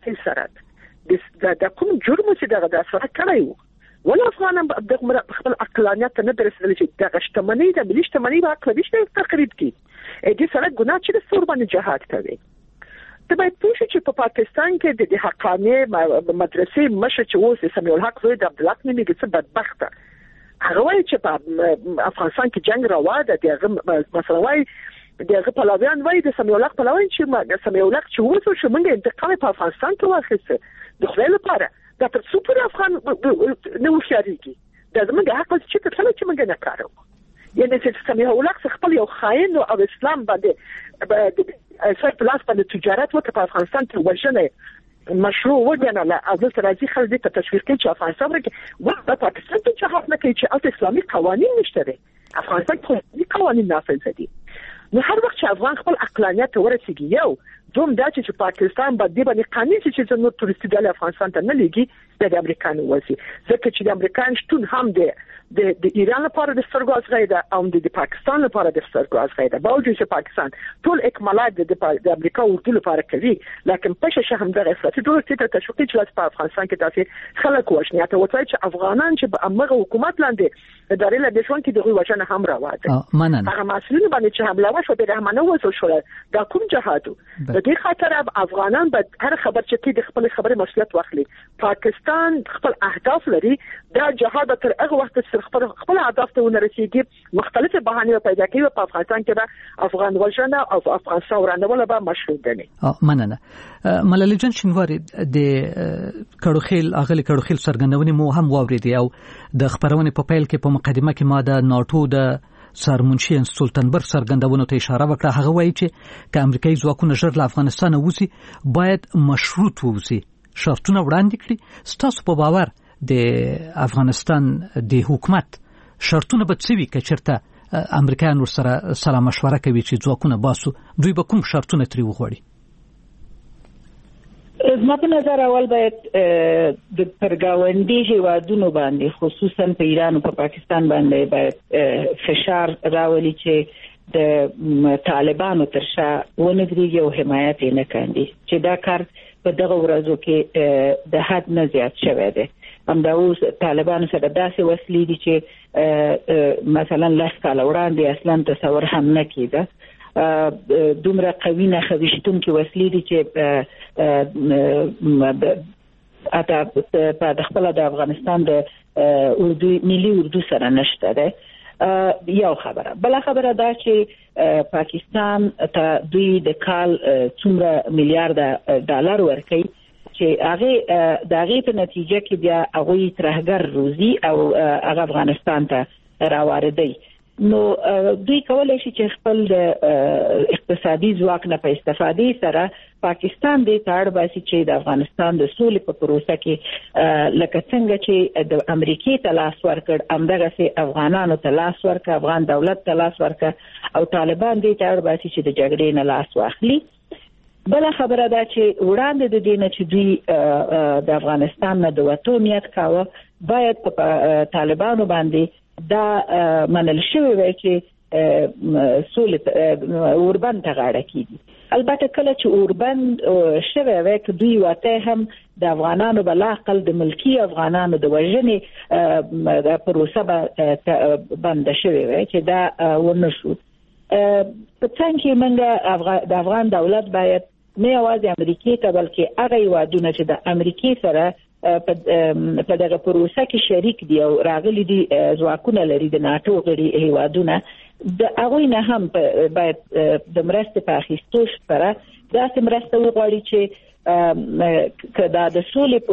تیسرات د کوم جرم چې دغه سره کړی ولا افغان د خپل عقلانیت نه درسل چې د غشتمنۍ د ملي شتمنۍ په اړه هیڅ تقریب کی دې سره ګناه چې د سور باندې جهاد کوي. ته باید پوه شې چې په پاکستان کې د حقانه مدرسې مشه چې اوس سمیع الحق زوی د عبدالحق نومېږي څه بدبخته هغه وایي چې په افغانستان کې جنگ روا ده دغه مثلا وایي دغه پلاویان وایي د سمیع الحق پلاویان چې سمیع الحق چې اوس چې موږ انتقال په افغانستان کې واخیسته د خپل لپاره دا تر څو پر افغان نه وشاريږي دا زموږ حق چې څه چې موږ نه کارو یعنی چې سمیع الحق خپل یو خاين او اسلام باندې اساس پلاس باندې تجارت وکړي په افغانستان کې وژنه مشروع وګڼله او د راځي خلک ته تشویق کوي چې افغانستان کې په پاکستان کې جهاد نه کوي چې اسلامي قوانين نشته دي افغانستان کې قوانين نافذ دي نو هر وخت چې افغان خپل عقلانیت ورسیږي یو دوم دا چې پاکستان باندې باندې قانون چې نو تورستي د افغانستان ته نه لګي د امریکایانو وسی ځکه چې د امریکایانو شتون هم د ایران لپاره د سترګو ازغیده او د پاکستان لپاره د سترګو ازغیده باوجود چې پاکستان ټول اکمالات د امریکا او د لپاره کوي لکه په ششه هم د افراطي ډول ته تشویق چې په افغانستان کې تاسو خلک وښنیا ته وایي چې افغانان چې په امغه حکومت لاندې د ریل د شون کې دغه وجنه هم راوړل هغه مسؤلین باندې چې حمله وشو د رحمانه وسو شو دا کوم جهادو د دې خاطر افغانان به هر خبر چې د خپل خبره مسؤلیت واخلي پاکستان خپل اهداف لري دا جهاد تر هغه وخت خپل اهداف ته ورسیږي مختلفه بهانې پیدا کوي په افغانستان کې به افغان وژنه او افغان ثورانه به مشروع دي مننه ملالۍ جان شینواری د کړوخیل اغلی کړوخیل سرګندونې مو هم واوریدي او د خبرونه په پیل کې په مقدمه کې ما د ناتو د سرمنشي سلطنبرګ سرګندونو ته اشاره وکړه هغه وایي چې ک امریکایي ځواکونه ژر له افغانستان ووزي باید مشروط ووزي شرطونه وړاندې کړي ستاسو په باور د افغانستان د حکومت شرطونه به څه وي که چېرته امریکایان ورسره سلا مشوره کوي چې ځواکونه باسو دوی به کوم شرطونه ترې وغواړي؟ زما په نظر اول باید د پرګاونډي هیوادونو باندې خصوصا په ایران او په پاکستان باندې باید فشار راولي چې د طالبانو تر شا ونګريږي او حمایت یې نه کوي چې دا کار په دغه ورځو کې د حد نه زیات شوی دی همدا اوس طالبانو سره داسې وسلې دي چې مثلا لاس کاله وړاندې اصلا تصور هم نه کېده دومره قوي نه خويشتونکي وسلې دي چې اته په خپل د افغانستان د اردو ملي اردو سره نشته ده یو خبره بل خبره دا چې پاکستان ته دوی د کال څومره میلیارډ ډالر ورکړي چې هغه د هغه په نتیجه کې بیا هغه ترهګر روزي او هغه افغانستان ته راوړي نو دوی کولای شي چې خپل د اقتصادي ځواک نه په استفادې سره پاکستان د تاړ باسي چې د افغانستان د سولې په پروسه کې لکه څنګه چې د امریکای ته لاس ورکړ همدغه سي افغانانو ته لاس ورکړ افغان دولت ته لاس ورکړ او طالبان د تاړ باسي چې د جګړې نه لاس واخلي بل خبره ده چې وړاندې د دینه چې دوی د افغانستان نه د وټو نیت کاوه باید په طالبانو باندې دا منل شوی وي چې سولې اوربند ته غاړه کیږي البته کله چې اوربند شوی وي چې دوی واته هم د افغانانو بل عقل د ملکی افغانانو د وژنې د پروسه بند شوی وي چې دا ونشو په څنګه موږ د افغان دولت باید نه یوازې امریکای ته بلکې هغه یوادونه چې د امریکای سره په دغه پروسه کې شریک دي او راغلي دي ځواکونه لري د ناتو غړي هیوادونه د هغه نه هم باید د مرستې په اخیستو سره داسې مرسته وغواړي چې کدا د سولې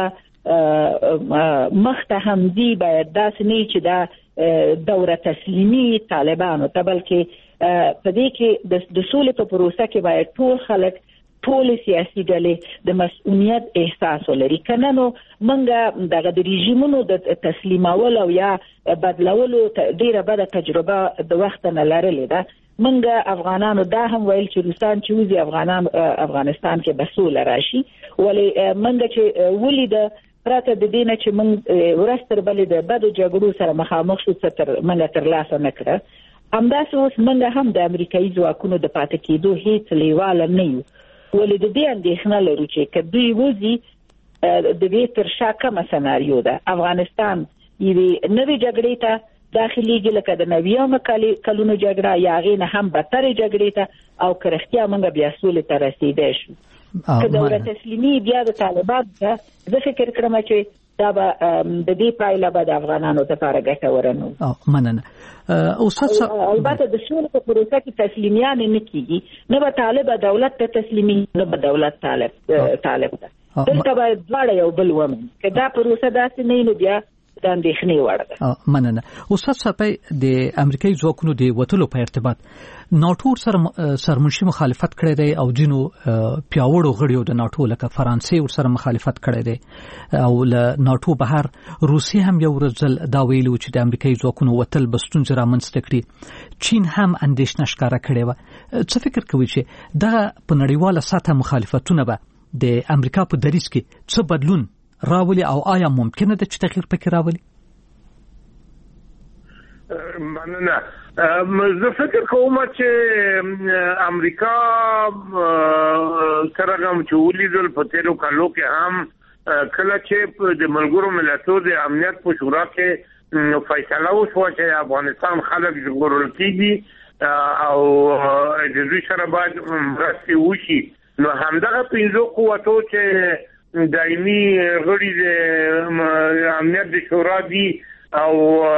پروسه مخته هم دی باید داسې نه چې دا دوره تسلیمي طالبانو ته بلکې په دې کې د سولې په پروسه کې باید ټول خلک ټول سیاسي ډلې د مسؤلیت احساس ولري کنه نو منګه دغه د رژیمونو د تسلیمول او یا بدلولو ډیره بده تجربه د وخت نه لرلې ده منګه افغانانو دا هم ویل چې روسان چې وزي افغانستان کې بسول راشي ولی منګه چې ولید پراته د دینه چې من ورستر بلې د بدو جګړو سره مخامخ شو تر منګه تر لاسه نکړه همداسې اوس موږ هم د امریکایي ځواکونو د پاتې کېدو هیڅ لیواله نه یو، ولې د دې اندېښنه لرو چې که دوی وځي د دې تر شا کومه سناریو ده. افغانستان یوې نوې جګړې ته داخليږي لکه د 90 کلونو جګړه یا هغې نه هم بدترې جګړې ته، او که رښتیا موږ بیا سولې ته رسېدای شو. که دوله تسلیمي بیا د طالبانو ته زه فکر کړم چې دا به د دې پایله به د افغانانو لپاره ګټوره نه وي. مننه. البته د سولې په پروسه کې تسلیمیان نه کیږي، نه به طالب دولت ته تسلیمي، نه به دولت طالب ته. دلته باید دواړه یو بل ومني. که دا پروسه داسې نه وي نو بیا د اندېښنې وړ ده. مننه. استاد صاحب، د امریکایي ځواکونو د وتلو په ارتباط ناټو سره سرمنشي مخالفت کړی دی او ځینو پیاوړو غړیو د ناټو لکه فرانسې ورسره مخالفت کړی دی او له ناټو بهر روسي هم یو ورځل دا ویلو چې د امریکایي ځواکونو وتل به ستونزې رامنځته کړي. چین هم اندېښنه ښکاره کړې وه. څه فکر کوئ چې دغه په نړیواله سطحه مخالفتونه به د امریکا په دریځ کې څه بدلون راولي او آیا ممکنه ده چې تغییر پکې راولي؟ مننه. زه فکر کوم چې امریکا سره هم چې ولیدل په تیرو کالو کې هم کله چې د ملګرو ملتونو د امنیت په شورا کې فیصله وشوه چې افغانستان خلک ژغورل کیږي او د دوی سره باید مرستې وشي، نو همدغه 5 قوتو چې دایمي غړي د امنیت د شورا دي او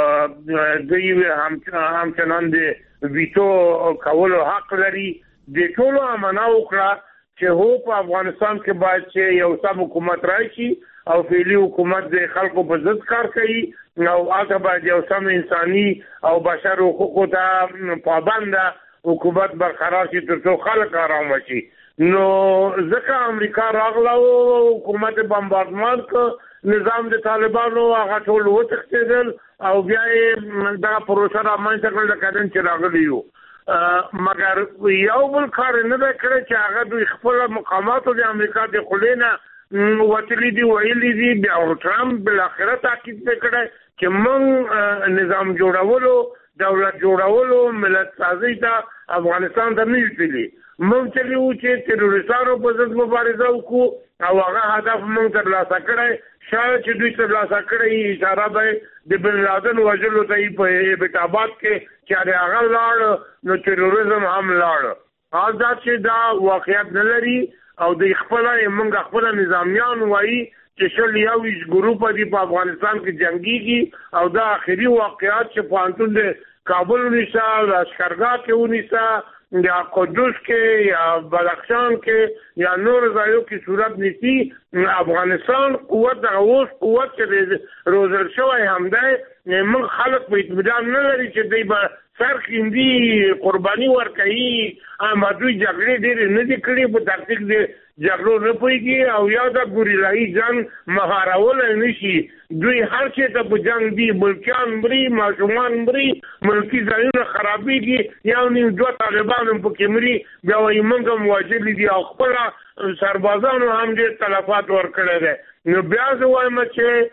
دوی همچنان د ویټو کولو حق لري، د ټولو امنا وکړه چې هو په افغانستان کې باید چې یو سم حکومت راشي او فعلی حکومت د خلکو په ضد کار کوي او هغه باید یو سم انساني او بشر حقوقو ته پابند حکومت برقرار شي تر څو خلک آرام شي. نو ځکه امریکا راغله او حکومت بمباردمان ک نظام د طالبانو هغه ټول وتښتېدل او بیا یې دغه پروسه رامنځته کړل د کډن چې راغلی یو، مګر یو بل کار نه دی کړی چې هغه دوی خپل مقاماتو د امریکا د خولې نه وتلي دي، ویلي دي. بیا ټرمپ بالاخره تاکید وکړی چې موږ نظام جوړولو، دولت جوړولو، ملت سازي ته افغانستان ته نه یوتلی، موږ چلیو چې تروریستانو په ضد مبارزه وکړو او هغه هدف موږ ترلاسه کړی. شاید چې دوی ترلاسه کړی اشاره به د بن لادن وژلو ته په ابتابات کې چې هغه لاړ نو تروریزم هم لاړ. دا چې دا واقعیت نه لري او د خپل موږ خپل نظامیان وایي چې شل یو ګروپ دی په افغانستان کې جنگيږي او دا اخري واقعیت چې په انتون د کابل ونیسا، لشکرګاه کې ونیسا، یا قدس کې یا بدخشان کې یا نور ځایو کې صورت نیسی. افغانستان قوت د اوس قوت چې روزل شوی هم دی، موږ خلک په اطمینان نه لري چې دوی به سر خیندي قرباني ورکوي. دوی جګړې ډېرې نه دي کړي، په تاکتیک د جګړو نه پوهېږي او یا د ګوریلایي جنګ مهارولی نه شي. دوی هر چې ته په جنګ دي، ملکیان مري، ماشومان مري، ملکي ځایونه خرابېږي، یو نیم 2 طالبان هم پکې مري، بیا وایي موږ هم وژلي دي او خپله سربازانو هم ډېر تلفات ورکړی دی. نو بیا زه وایم چې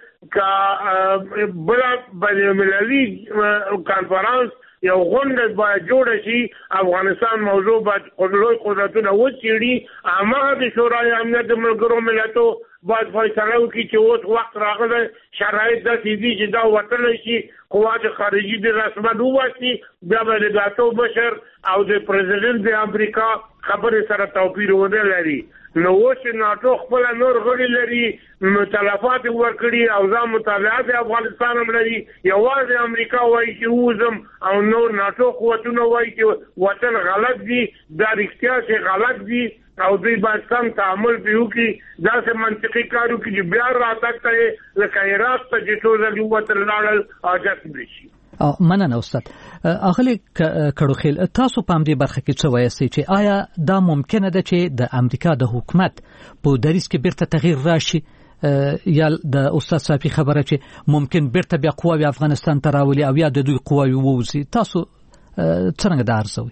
که بله بینالمللي کانفرانس یو غونډه باید جوړه شي، افغانستان موضوع باید لوی قدرتونه وڅېړي، هماغه د شورای امنیت د ملګرو ملتو باید فیصله وکړي چې اوس وخت راغلی، شرایط داسې دي چې دا وتلی شي، قوات خارجي د رسمیت وباسي، بیا به د ناټو مشر او د پرزیدنت د امریکا خبرې سره توپیر ونه لري. نو اوس ناټو خپل نور غړي لري، تلفات ورکړي او ځا مطالعات افغانستان هم لري. یوازې امریکا وایي چې وزم او نور ناټو قوتونه وایي چې وطن غلط دي. دا رښتیا چې غلط دي او دوی باید سم تعامل پرې وکړي، داسې منطقي کار وکړي چې بیا راتګ ته لکه عراق ته چې څو ځلې ووتل لاړل عاجت برشي. مننه استاد. اغلی کړوخیل، تاسو په همدې برخه کې څه وایئ چې آیا دا ممکنه ده چې د امریکا د حکومت په دریځ کې بیرته تغییر راشي، یا د استاد صافي خبره چې ممکن بیرته بیا قواوی افغانستان ته راولي او یا د دوی قواوی ووځي، تاسو څنګه دا ارزوئ؟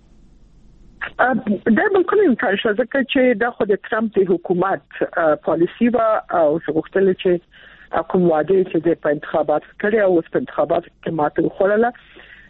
دا بالکل امکان شته چې دا خو د ټرمپ د حکومت پالیسی و او غوښتل چې کوم وعده چې د انتخابات کړي او په انتخابات کې ماته وخوړله،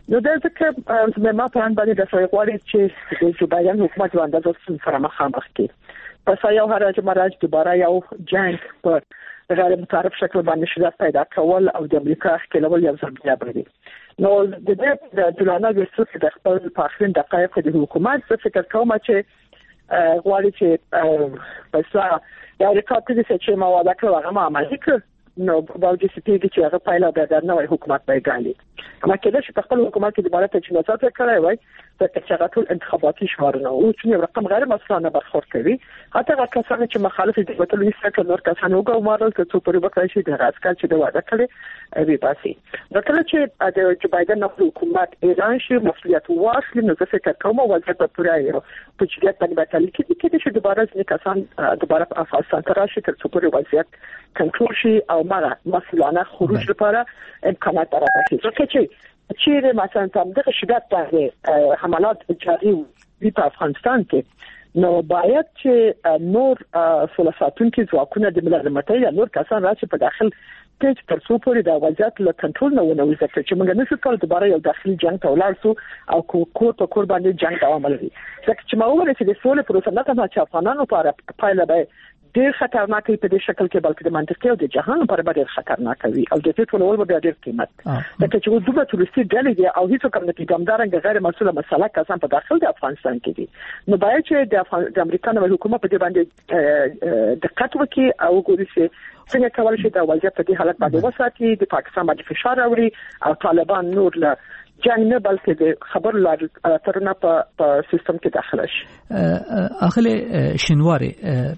نو دا ځکه ما په ان باندې د غواړي چې د جو بایدن حکومت باندې د سره مخامخ کې پس یو هراج مراج دوباره یو جنگ په غیر متعارف شکل باندې شدت پیدا کول او د امریکا ښکېلول یو ځل بیا بری نو د دې د دلانه ورسره د خپل پاخرین دقایق د حکومت څخه فکر کوم چې غواړي چې پس یو ریکارډ چې ما وعده کړو هغه عملي کړ نو باوجود چې هغه پایله د نوې حکومت پیګالي اما کله چې خپل حکومت کې دوباره تجهیزات کړای وای چې هغه ټول انتخاباتي شمارنه او چې رقم غیر مسلانه برخورد کوي حتی هغه کسان چې مخالف دي په ټولنیز کې نور کسان وګورل چې څو پرې وکړي چې د راځکل چې د وعده کړي وی باسي نو کله چې د جو بایدن حکومت اعلان شي مسؤلیت واخلي نو څه فکر کوم وضعیت په پوره یو په چې د باندې کې چې دوباره ځینې کسان دوباره په افغانستان ته راشي تر څو پرې وضعیت کنټرول شي او مسؤلانه خروج لپاره امکانات برابر شي ځکه چې مثلا تم دغه شدت باندې حملات جاری وي په افغانستان کې نو باید چې نور فلسفاتون کې ځواکونه د ملل متحد یا نور کسان راشي په داخل کې تر څو پورې د وضعیت له کنټرول نه ونوي ځکه چې موږ نشو کولای دوباره یو داخلي جنگ ته ولاړ شو او کور په کور باندې جنگ دوام ولري ځکه چې ما وویل چې د سولې پروسه نه تنها چې افغانانو لپاره پایله به ډېر خطرناک په دې شکل کې بلکې د منطقي او د جهان لپاره به ډېر خطرناک وي او د دې ټولول به ډېر قیمت ځکه چې دوه تورستي ډلې دي او هیڅ کوم نتیجه همدارنګه غیر مسؤله مسله کسان په داخل د افغانستان کې دي نو باید چې د امریکا نوې حکومت په دې باندې دقت وکړي او وګوري چې څنګه کولای شي د وضعیت په دې حالت باندې وساتي د پاکستان باندې فشار راوړي او طالبان نور له جنگ نه بلکې د خبر لارې په سیستم کې داخله شي اخله شینواری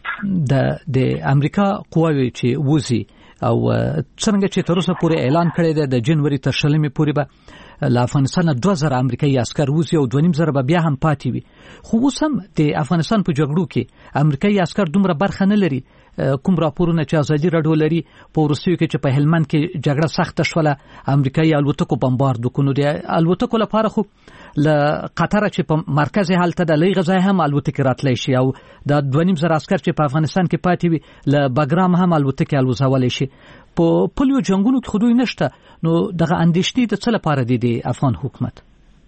د امریکا قواوی چې وزي او څنګه چې تر اوسه پورې اعلان کړی دی د جنوري تر شلمې پورې به له افغانستان 2000 امریکایي عسكر وزي او 2.5 به بیا هم پاتې وي خو اوس هم د افغانستان په جګړو کې امریکایي عسكر دومره برخه نه لري کوم راپورونه چې ازادي راډیو لري په روسیو کې چې په هلمند کې جګړه سخت شوله امریکایي الوتکو بمبارد وکړو د الوتکو لپاره خو ل قطر چې په مرکزي حالت د لې غځای هم الوتکې راتلی شي او د 2.5 عسكر چې په افغانستان کې پاتې وي ل بګرام هم الوتکې الوزولې شي په پولیو جنگونو کې خودوی نشته نو دغه اندېشنې د څه لپاره دي د افغان حکومت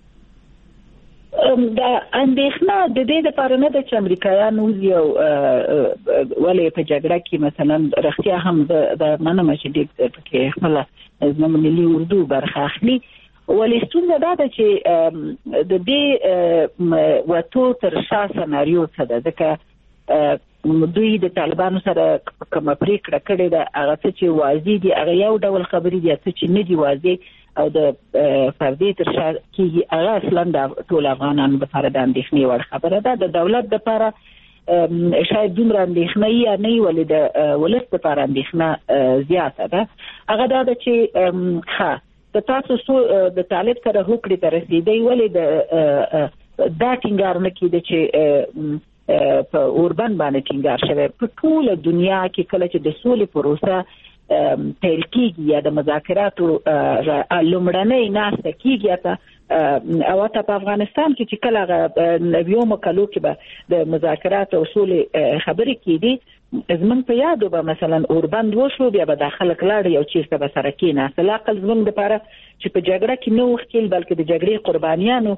دا اندېښنه د دې لپاره نه ده چې امریکایان وزي او ولې په جګړه کې مثلا رښتیا هم د منم چې د پکې خپل زموږ ملي اردو برخه اخلي ولې ستونزه ده چې د دې وټو تر شا سناریو څه ده ځکه دوی د طالبانو سره کوم پریکړه کړې ده هغه چې واضح دي هغه یو ډول خبرې دي چې نه دي واضح او د فردي تر شا کې هغه اصلا د ټول افغانانو لپاره د اندېښنې وړ خبره ده د دولت لپاره شاید دومره اندېښنه یا نه ولې د ولس لپاره اندېښنه زیاته ده هغه دا چې د تاسو د طالب سره هوکړې ته رسیدي ولې د دا ټینګار نه کیده چې په اوربن باندې ټینګار شوی په ټول دنیا کې کله چې د سولې پروسه پیل کیږي یا د مذاکراتو لومړنۍ ناسته کیږي او په افغانستان کې چې کله نویو مکالو کې به د مذاکراتو او سولې خبرې کیدي زمون په یادو به مثلا اوربند وشو بیا به داخله کلاړ یو چیز ته به سره کېناست لاقل زمون لپاره چې په جګړه کې نو وخت بلکې د جګړې قربانیانو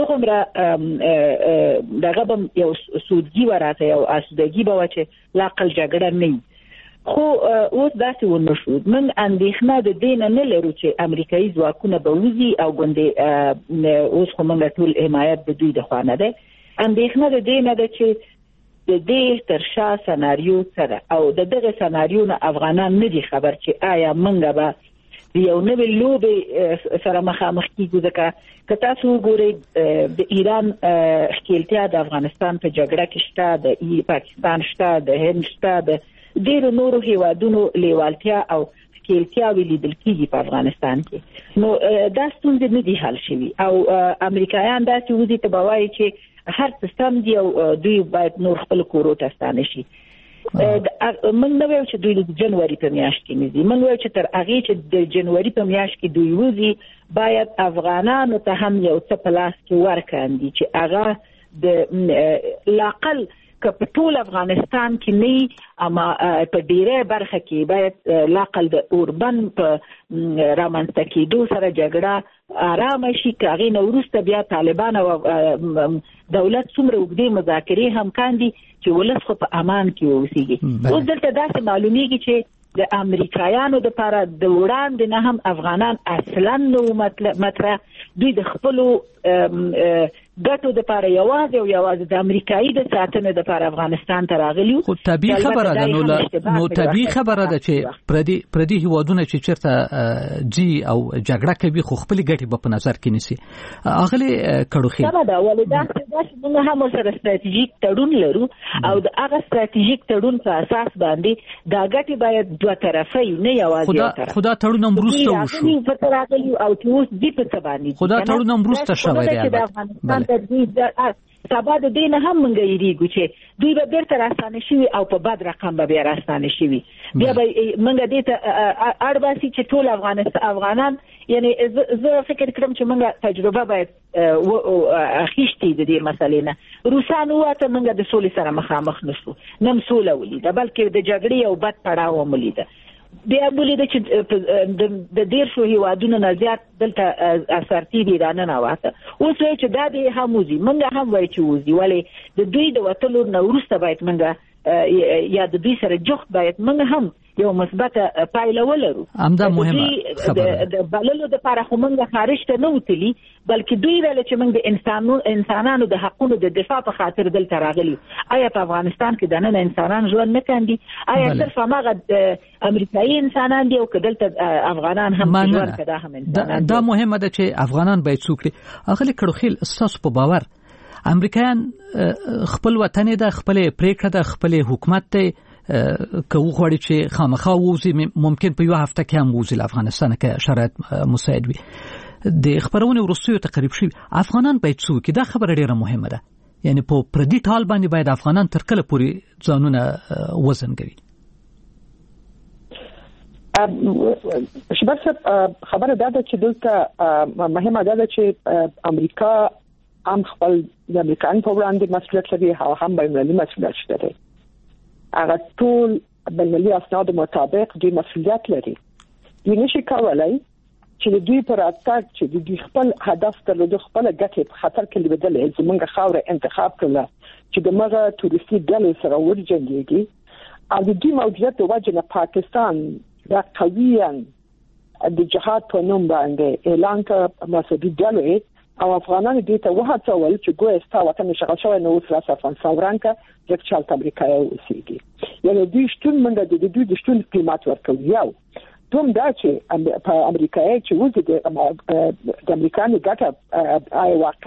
دغه دغه یو سودګي ورته یو اسودګي به چې لاقل جګړه نه خو اوس داسې ونه شو من اندېښنه د دې نه لرو چې امریکایي ځواکونه به وزي او ګوندې اوس خو موږ ټول حمایت د دوی د خوا نه ده اندېښنه د دې نه ده چې د دې تر شا سناریو سره او د دغه سناریو نه افغانان نه دي خبر چې آیا موږ به یو نوې لوبې سره مخامخ کیږو ځکه که تاسو وګورئ د ایران ښکېلتیا د افغانستان په جګړه کې شته د پاکستان شته د هند شته د ډېرو نورو هیوادونو لیوالتیا او ښکېلتیا لیدل کیږي په افغانستان کې نو دا ستونزې نه دي حل شوي او امریکایان داسې وزي ته به وایي چې هر څه سم دي او دوی باید نور خپل کورو ته ستانه شي من نه وایو چې دوی د جنوري په میاشت کې نه دي من وایو چې تر هغې چې د جنوري په میاشت کې دوی وزي باید افغانانو ته هم یو څه په لاس کې ورکاندي چې هغه د لاقل که په ټول افغانستان کې نه اما په ډیره برخه کې باید لاقل د اوربن په رامنځته کېدو سره جګړه آرام شي کاغې نو وروسته بیا طالبان او دولت څومره وګړي مذاکرې هم کاندي چې ولس خو په امان کې اوسېږي. اوس دلته داسې معلومیږي چې د امریکایانو د لپاره د وړاندې نه هم افغانان اصلا نو مطرح دوی د خپل ګټو د لپاره یوازې د امریکایي د ساتنې د لپاره افغانستان ته راغلیو. خو طبيعي خبره ده نو طبيعي خبره ده چې پردي هیوادونه چې چیرته جی او جګړه کوي خو خپل ګټې په نظر کې نیسي. اغلی کړوخي دا د ولدا موږ هم سره ستراتیژیک تړون لرو او د هغه ستراتیژیک تړون په اساس باندې دا ګټې باید دوه طرفي نه یوازې یو طرف. خدا تړون امروسته وشو په راغلی او چې دې په باندې خدا تړون امروسته شوی دی. سبا د دین هم منګ یریږي چې دوی به بیرته راستانه شي او په بد رقم به بیا راستانه شي. بیا به منګ دې ته اړباسي چې ټول افغانان یعنی زه فکر کوم چې منګ تجربه باید اخیشتي د دې مسلې نه. روسانو واته منګ د سولې سره مخامخ نشو نم سوله ولیده بلکې د جګړې او بد پړاو ولیده. بیا ولیده چې د ډیر شو هیوادونو نه زیات دلته اثرتي دي رانه نه واته. اوس چې دا دې هم وزي منګ هم وای چې وزي ولی د دوی د وټلو نه ورسته باید منګ یا د دوی سره جوخت باید منګ هم یو مثبت پایله ولرو. همدا مهمه خبره د بللو د لپاره خو منګ خارج ته نه وتلی بلکې دوی ویل چې منګ د انسانانو د حقوقو د دفاع په خاطر دلته راغلي. آیا په افغانستان کې د نن انسانان ژوند نه کاندي؟ آیا صرف هغه امریکایي انسانان دي او کدلته افغانان هم ژوند کدا هم انسانان؟ دا مهمه ده چې افغانان باید څوک اغلی کړوخیل استاسو په باور امریکایان خپل وطن د خپل پریکړه د خپل حکومت ته که وغواړي چې خامخا ووزي ممکن په یو هفته کې هم ووزي افغانستان کې شرایط مساعد وي. د خبرونه وروستیو تقریبا شي افغانان باید څوک دا خبره ډیره مهمه ده. یعنی په پردي ټال باندې باید افغانان تر کله پورې ځانونه وزن کوي. شباب خبره ده چې دلته مهمه ده چې امریکا هم خپل د امریکایانو په وړاندې مسؤلیت لري او هم بین‌المللي مسؤلیت لري. هغه ټول بین‌المللي اسناد مطابق دوی مسؤلیت لري. دوی نشي کولای چې دوی پر اتاک چې دوی خپل هدف درلود خپل ګټې په خطر کې لیدل زمونږ خاور انتخاب کړل چې دغه تورستي ډلې سره ورجنګيږي او د دوی موجودیت د وجه نه پاکستان دا قویاً د جهاد په نوم باندې اعلان کړ مسعودي ډلې او افغانان دې ته وهڅول چې ګویا ستا وطن شغال شوی نو اوس راځه افغانستان ورانکه ځکه چې هلته امریکایي اوسېږي. یعنې دوی شتون موږ د دوی د شتون قیمت ورکوي. یو دوم دا چې په امریکایي چې وزي د امریکایانو ګټه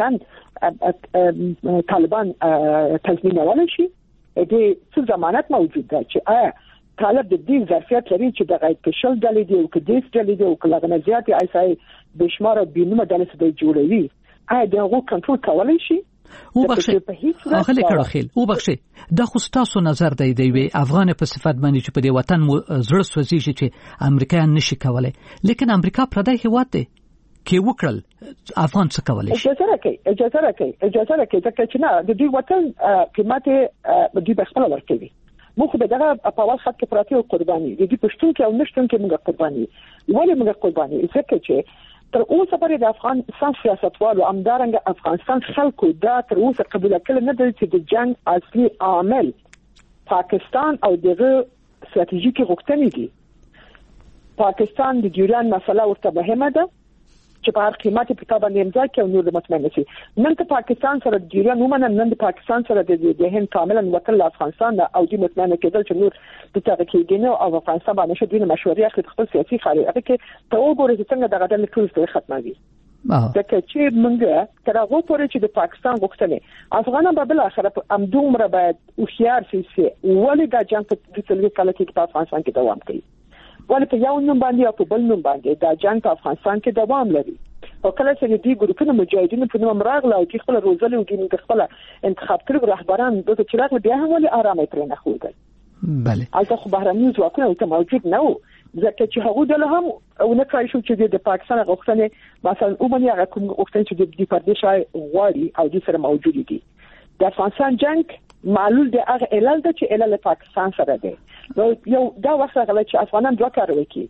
واقعا طالبان تضمینولی شي. دې څه ضمانت موجود ده چې آیا طالب د دې ظرفیت لري چې د غیر کشل ډلې دی او کدیس ډلې دی او کله زیات ایسای بشمار بینمه ډلې څخه جوړوي آیا دغه کنټرول کولای شي؟ او بخښي اغلی کړوخیل او بخښي د خو تاسو نظر دی دی افغان په صفت باندې چې په دې وطن زړه سوځي چې امریکایان نشي کولای لیکن امریکا پردی هیواد دی کې وکړل افغان څه کولای شي؟ اجازه راکړئ ځکه چې نه د دې وطن قیمت دوی به خپل ورکوي. موږ به دغه په اول خط کې پراته قرباني دي پښتون کې او نشټون کې موږ قرباني ولې موږ قرباني ځکه چې تر اوسه پورې د افغانستان سیاستوالو امدارنګ افغانستان خلکو دا تر اوسه قبول کړي نه دي چې د جنگ اصلي عامل پاکستان او دغه ستراتیژیکي غوښتنې دي. پاکستان د ګوران مسله ورته مهمه ده چې په هر قیمت په تابع نیمځه کې نور د مطمئن شي. نن ته پاکستان سره د ګوران ومنه نن د پاکستان سره د هند کاملا وکړل افغانستان او د مطمئن کېدل چې نور د تاریخي دینه او افغانستان باندې شو دینه مشورې اخلي خپل سیاسي خاري هغه کې ته وګورئ چې څنګه دغه ډول ټول ختموي. ځکه چې موږ تر هغه پورې چې د پاکستان غوښتنې افغانان به بل اخر امدومره باید هوښیار شي ولې دا جنگ په دې کال کې په افغانستان کې دوام کوي. ولې په یو نوم باندې او په بل نوم باندې دا جنگ په افغانستان کې دوام لري. او کله چې دې ګروپونو مجاهدینو په نوم راغله او چې خپل روزل او د خپل انتخاب کړو رهبران د چراغ بیا هم ولې آرامه ترې نه خوده. بله البته خو بهرني ځواکونه ته موجود نه وو ځکه چې هغه دله هم او نه کای شو چې د پاکستان غوښتنې مثلا اومني هغه کوم غوښتنې چې د پردیشای غواړي او د سره موجود دي. د افغانستان جنگ معلول د هغه علل د چې علل پاکستان سره دی. نو یو دا وخت غل چې افغانان دوه کار وکړي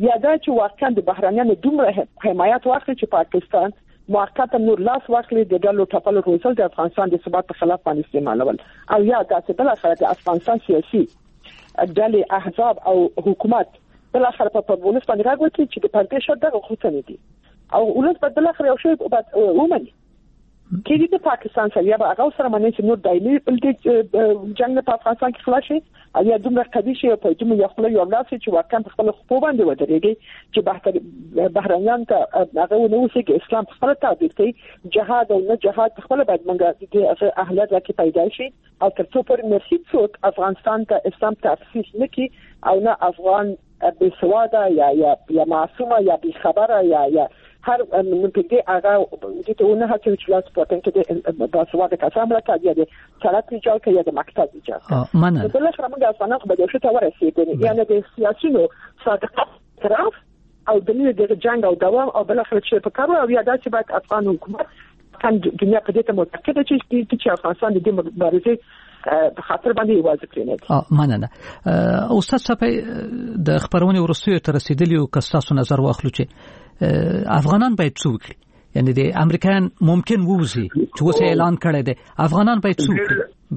یا دا چې واقعا د بهرانيانو دومره حمایت واخلي چې پاکستان موقتا نور لاس واخلي د ډلو ټاپلو روزل د افغانستان د ثبات په خلاف باندې استعمالول او یا دا چې بل اخر د افغانستان سیاسي ډلې احزاب او حکومت بل اخر په ولس باندې راغوي چې د پردې شو دغه خوتنه دي او ولس په بل اخر یو شی ومني کې د پاکستان سره یا هغه سره باندې چې نور دایمي بل جنگ په افغانستان کې خلاص شي او یا دومره قوي شي په دې یو خپل یو لاس چې واقعا په خپل خپل باندې ودرېږي چې بهرانيان ته هغه نو چې اسلام خپل تعبیر کوي جهاد او نه جهاد خپل باید منګه د اهلیت راکې پیدا شي او تر څو پر مرشد څوک افغانستان ته اسلام تفسیر نکي او نه افغان بې سواده یا معصومه یا بې خبره یا هر منطقه هغه د ته نه هڅه چې لاس پاتې کې د باسواده کسان راځي د سړک ایجاد کوي د مکتب ایجاد مننه بل څه موږ افغانان خو به شته ورسېږو یعنی د سیاسيونو صادق طرف او د جنگ او دوام او بل څه چې په کارو او یاد چې باید افغان حکومت کان دنیا په دې ته متأکد چې افغانستان د دې مبارزې په خاطر باندې واځي کړي مننه استاد صاحب د خبرونه ورسوي تر رسیدلی او کساسو نظر واخلو چې افغانان باید څه وکړي یعنی د امریکایان ممکن ووزي چې وسه اعلان کړی دی افغانان باید څه وکړي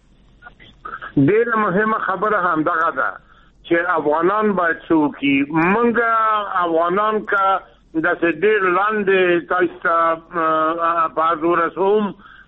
بله ډېر مهمه خبره هم دغه ده چې افغانان باید څه وکړي موږ افغانان کا د ډېر لاندې تاسو په ورسوم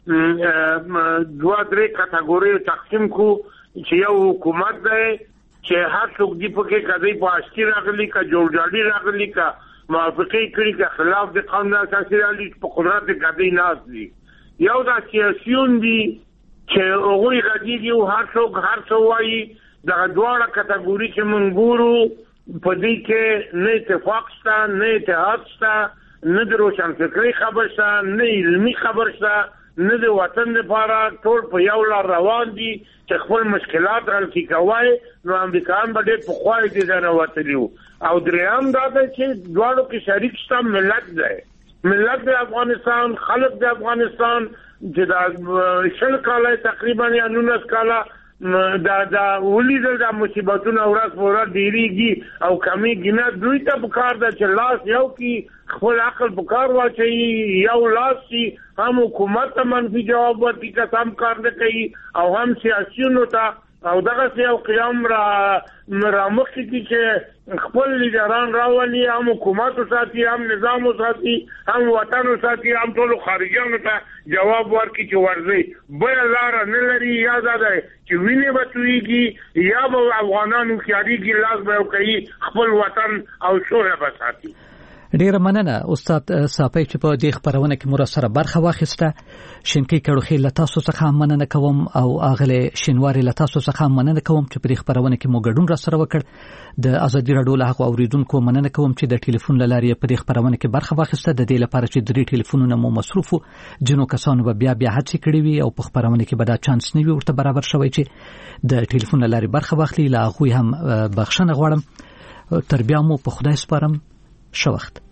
دوه درې کټګوري تقسیم کو چې یو حکومت دی چې هر څوک دی په کې کدی په اشتي راغلي کا جوړجاړي راغلي کا موافقه کړي کا خلاف د قانون اساسي راغلي په قدرت کدی ناس دي یو دا سیاسيون دي چې هغه غږیږي او هر څو وایي دا دواړه کټګوري چې مونږ ګورو په دې کې نه اتفاق شته نه اتحاد شته نه د روشن فکري خبر شته نه علمي خبر شته نه د وطن لپاره ټول په یو لار روان دي چې خپل مشکلات حل کوي نو امریکایان به ډېر په خوای دي نه وتلیو او دریم دا چې دواړو کې شریک شته ملت د افغانستان خلک د افغانستان چې دا شل کاله تقریبا یا 19 کاله دا ولیدل دا مصیبتونه ورځ په ورځ ډیریږي او کمیږي نه دوی ته پکار ده چې لاس یو کې خپل عقل پکار واچي یو لاس شي هم حکومت ته منفي جواب ورکړي که هم کار نه کوي او هم سیاسيونو ته او دغه یو قیام را مخکې کی چې خپل لیډران راولي هم حکومت ساتي هم نظام ساتي هم وطن ساتي هم ټول خارجيانو ته جواب ورکړي چې ورځي بل لار نه لري یا زده چې ویني بچويږي یا به افغانانو خیاليږي لاس به کوي خپل وطن او شوره به ساتي ډیر مننه استاد صاحب چې په دې خبرونه کې مور سره برخه واخیسته شینکی کړوخي لتاسو څخه مننه کوم او اغله شینواری لتاسو څخه مننه کوم چې په خبرونه کې مو ګډون را سره وکړ د ازادي رادیو له هغه اوریدونکو مننه کوم چې د ټلیفون لارې په دې خبرونه کې برخه واخیسته د دې لپاره چې درې ټلیفونونه مو مصروفو جنو کسانو به بیا هڅه کړې وي او په خبرونه کې به دا چانس نه وي ورته برابر شوی چې د ټلیفون لارې برخه واخلي لا غوي هم بخښنه غواړم تر بیا مو په خدای سپارم شو وخت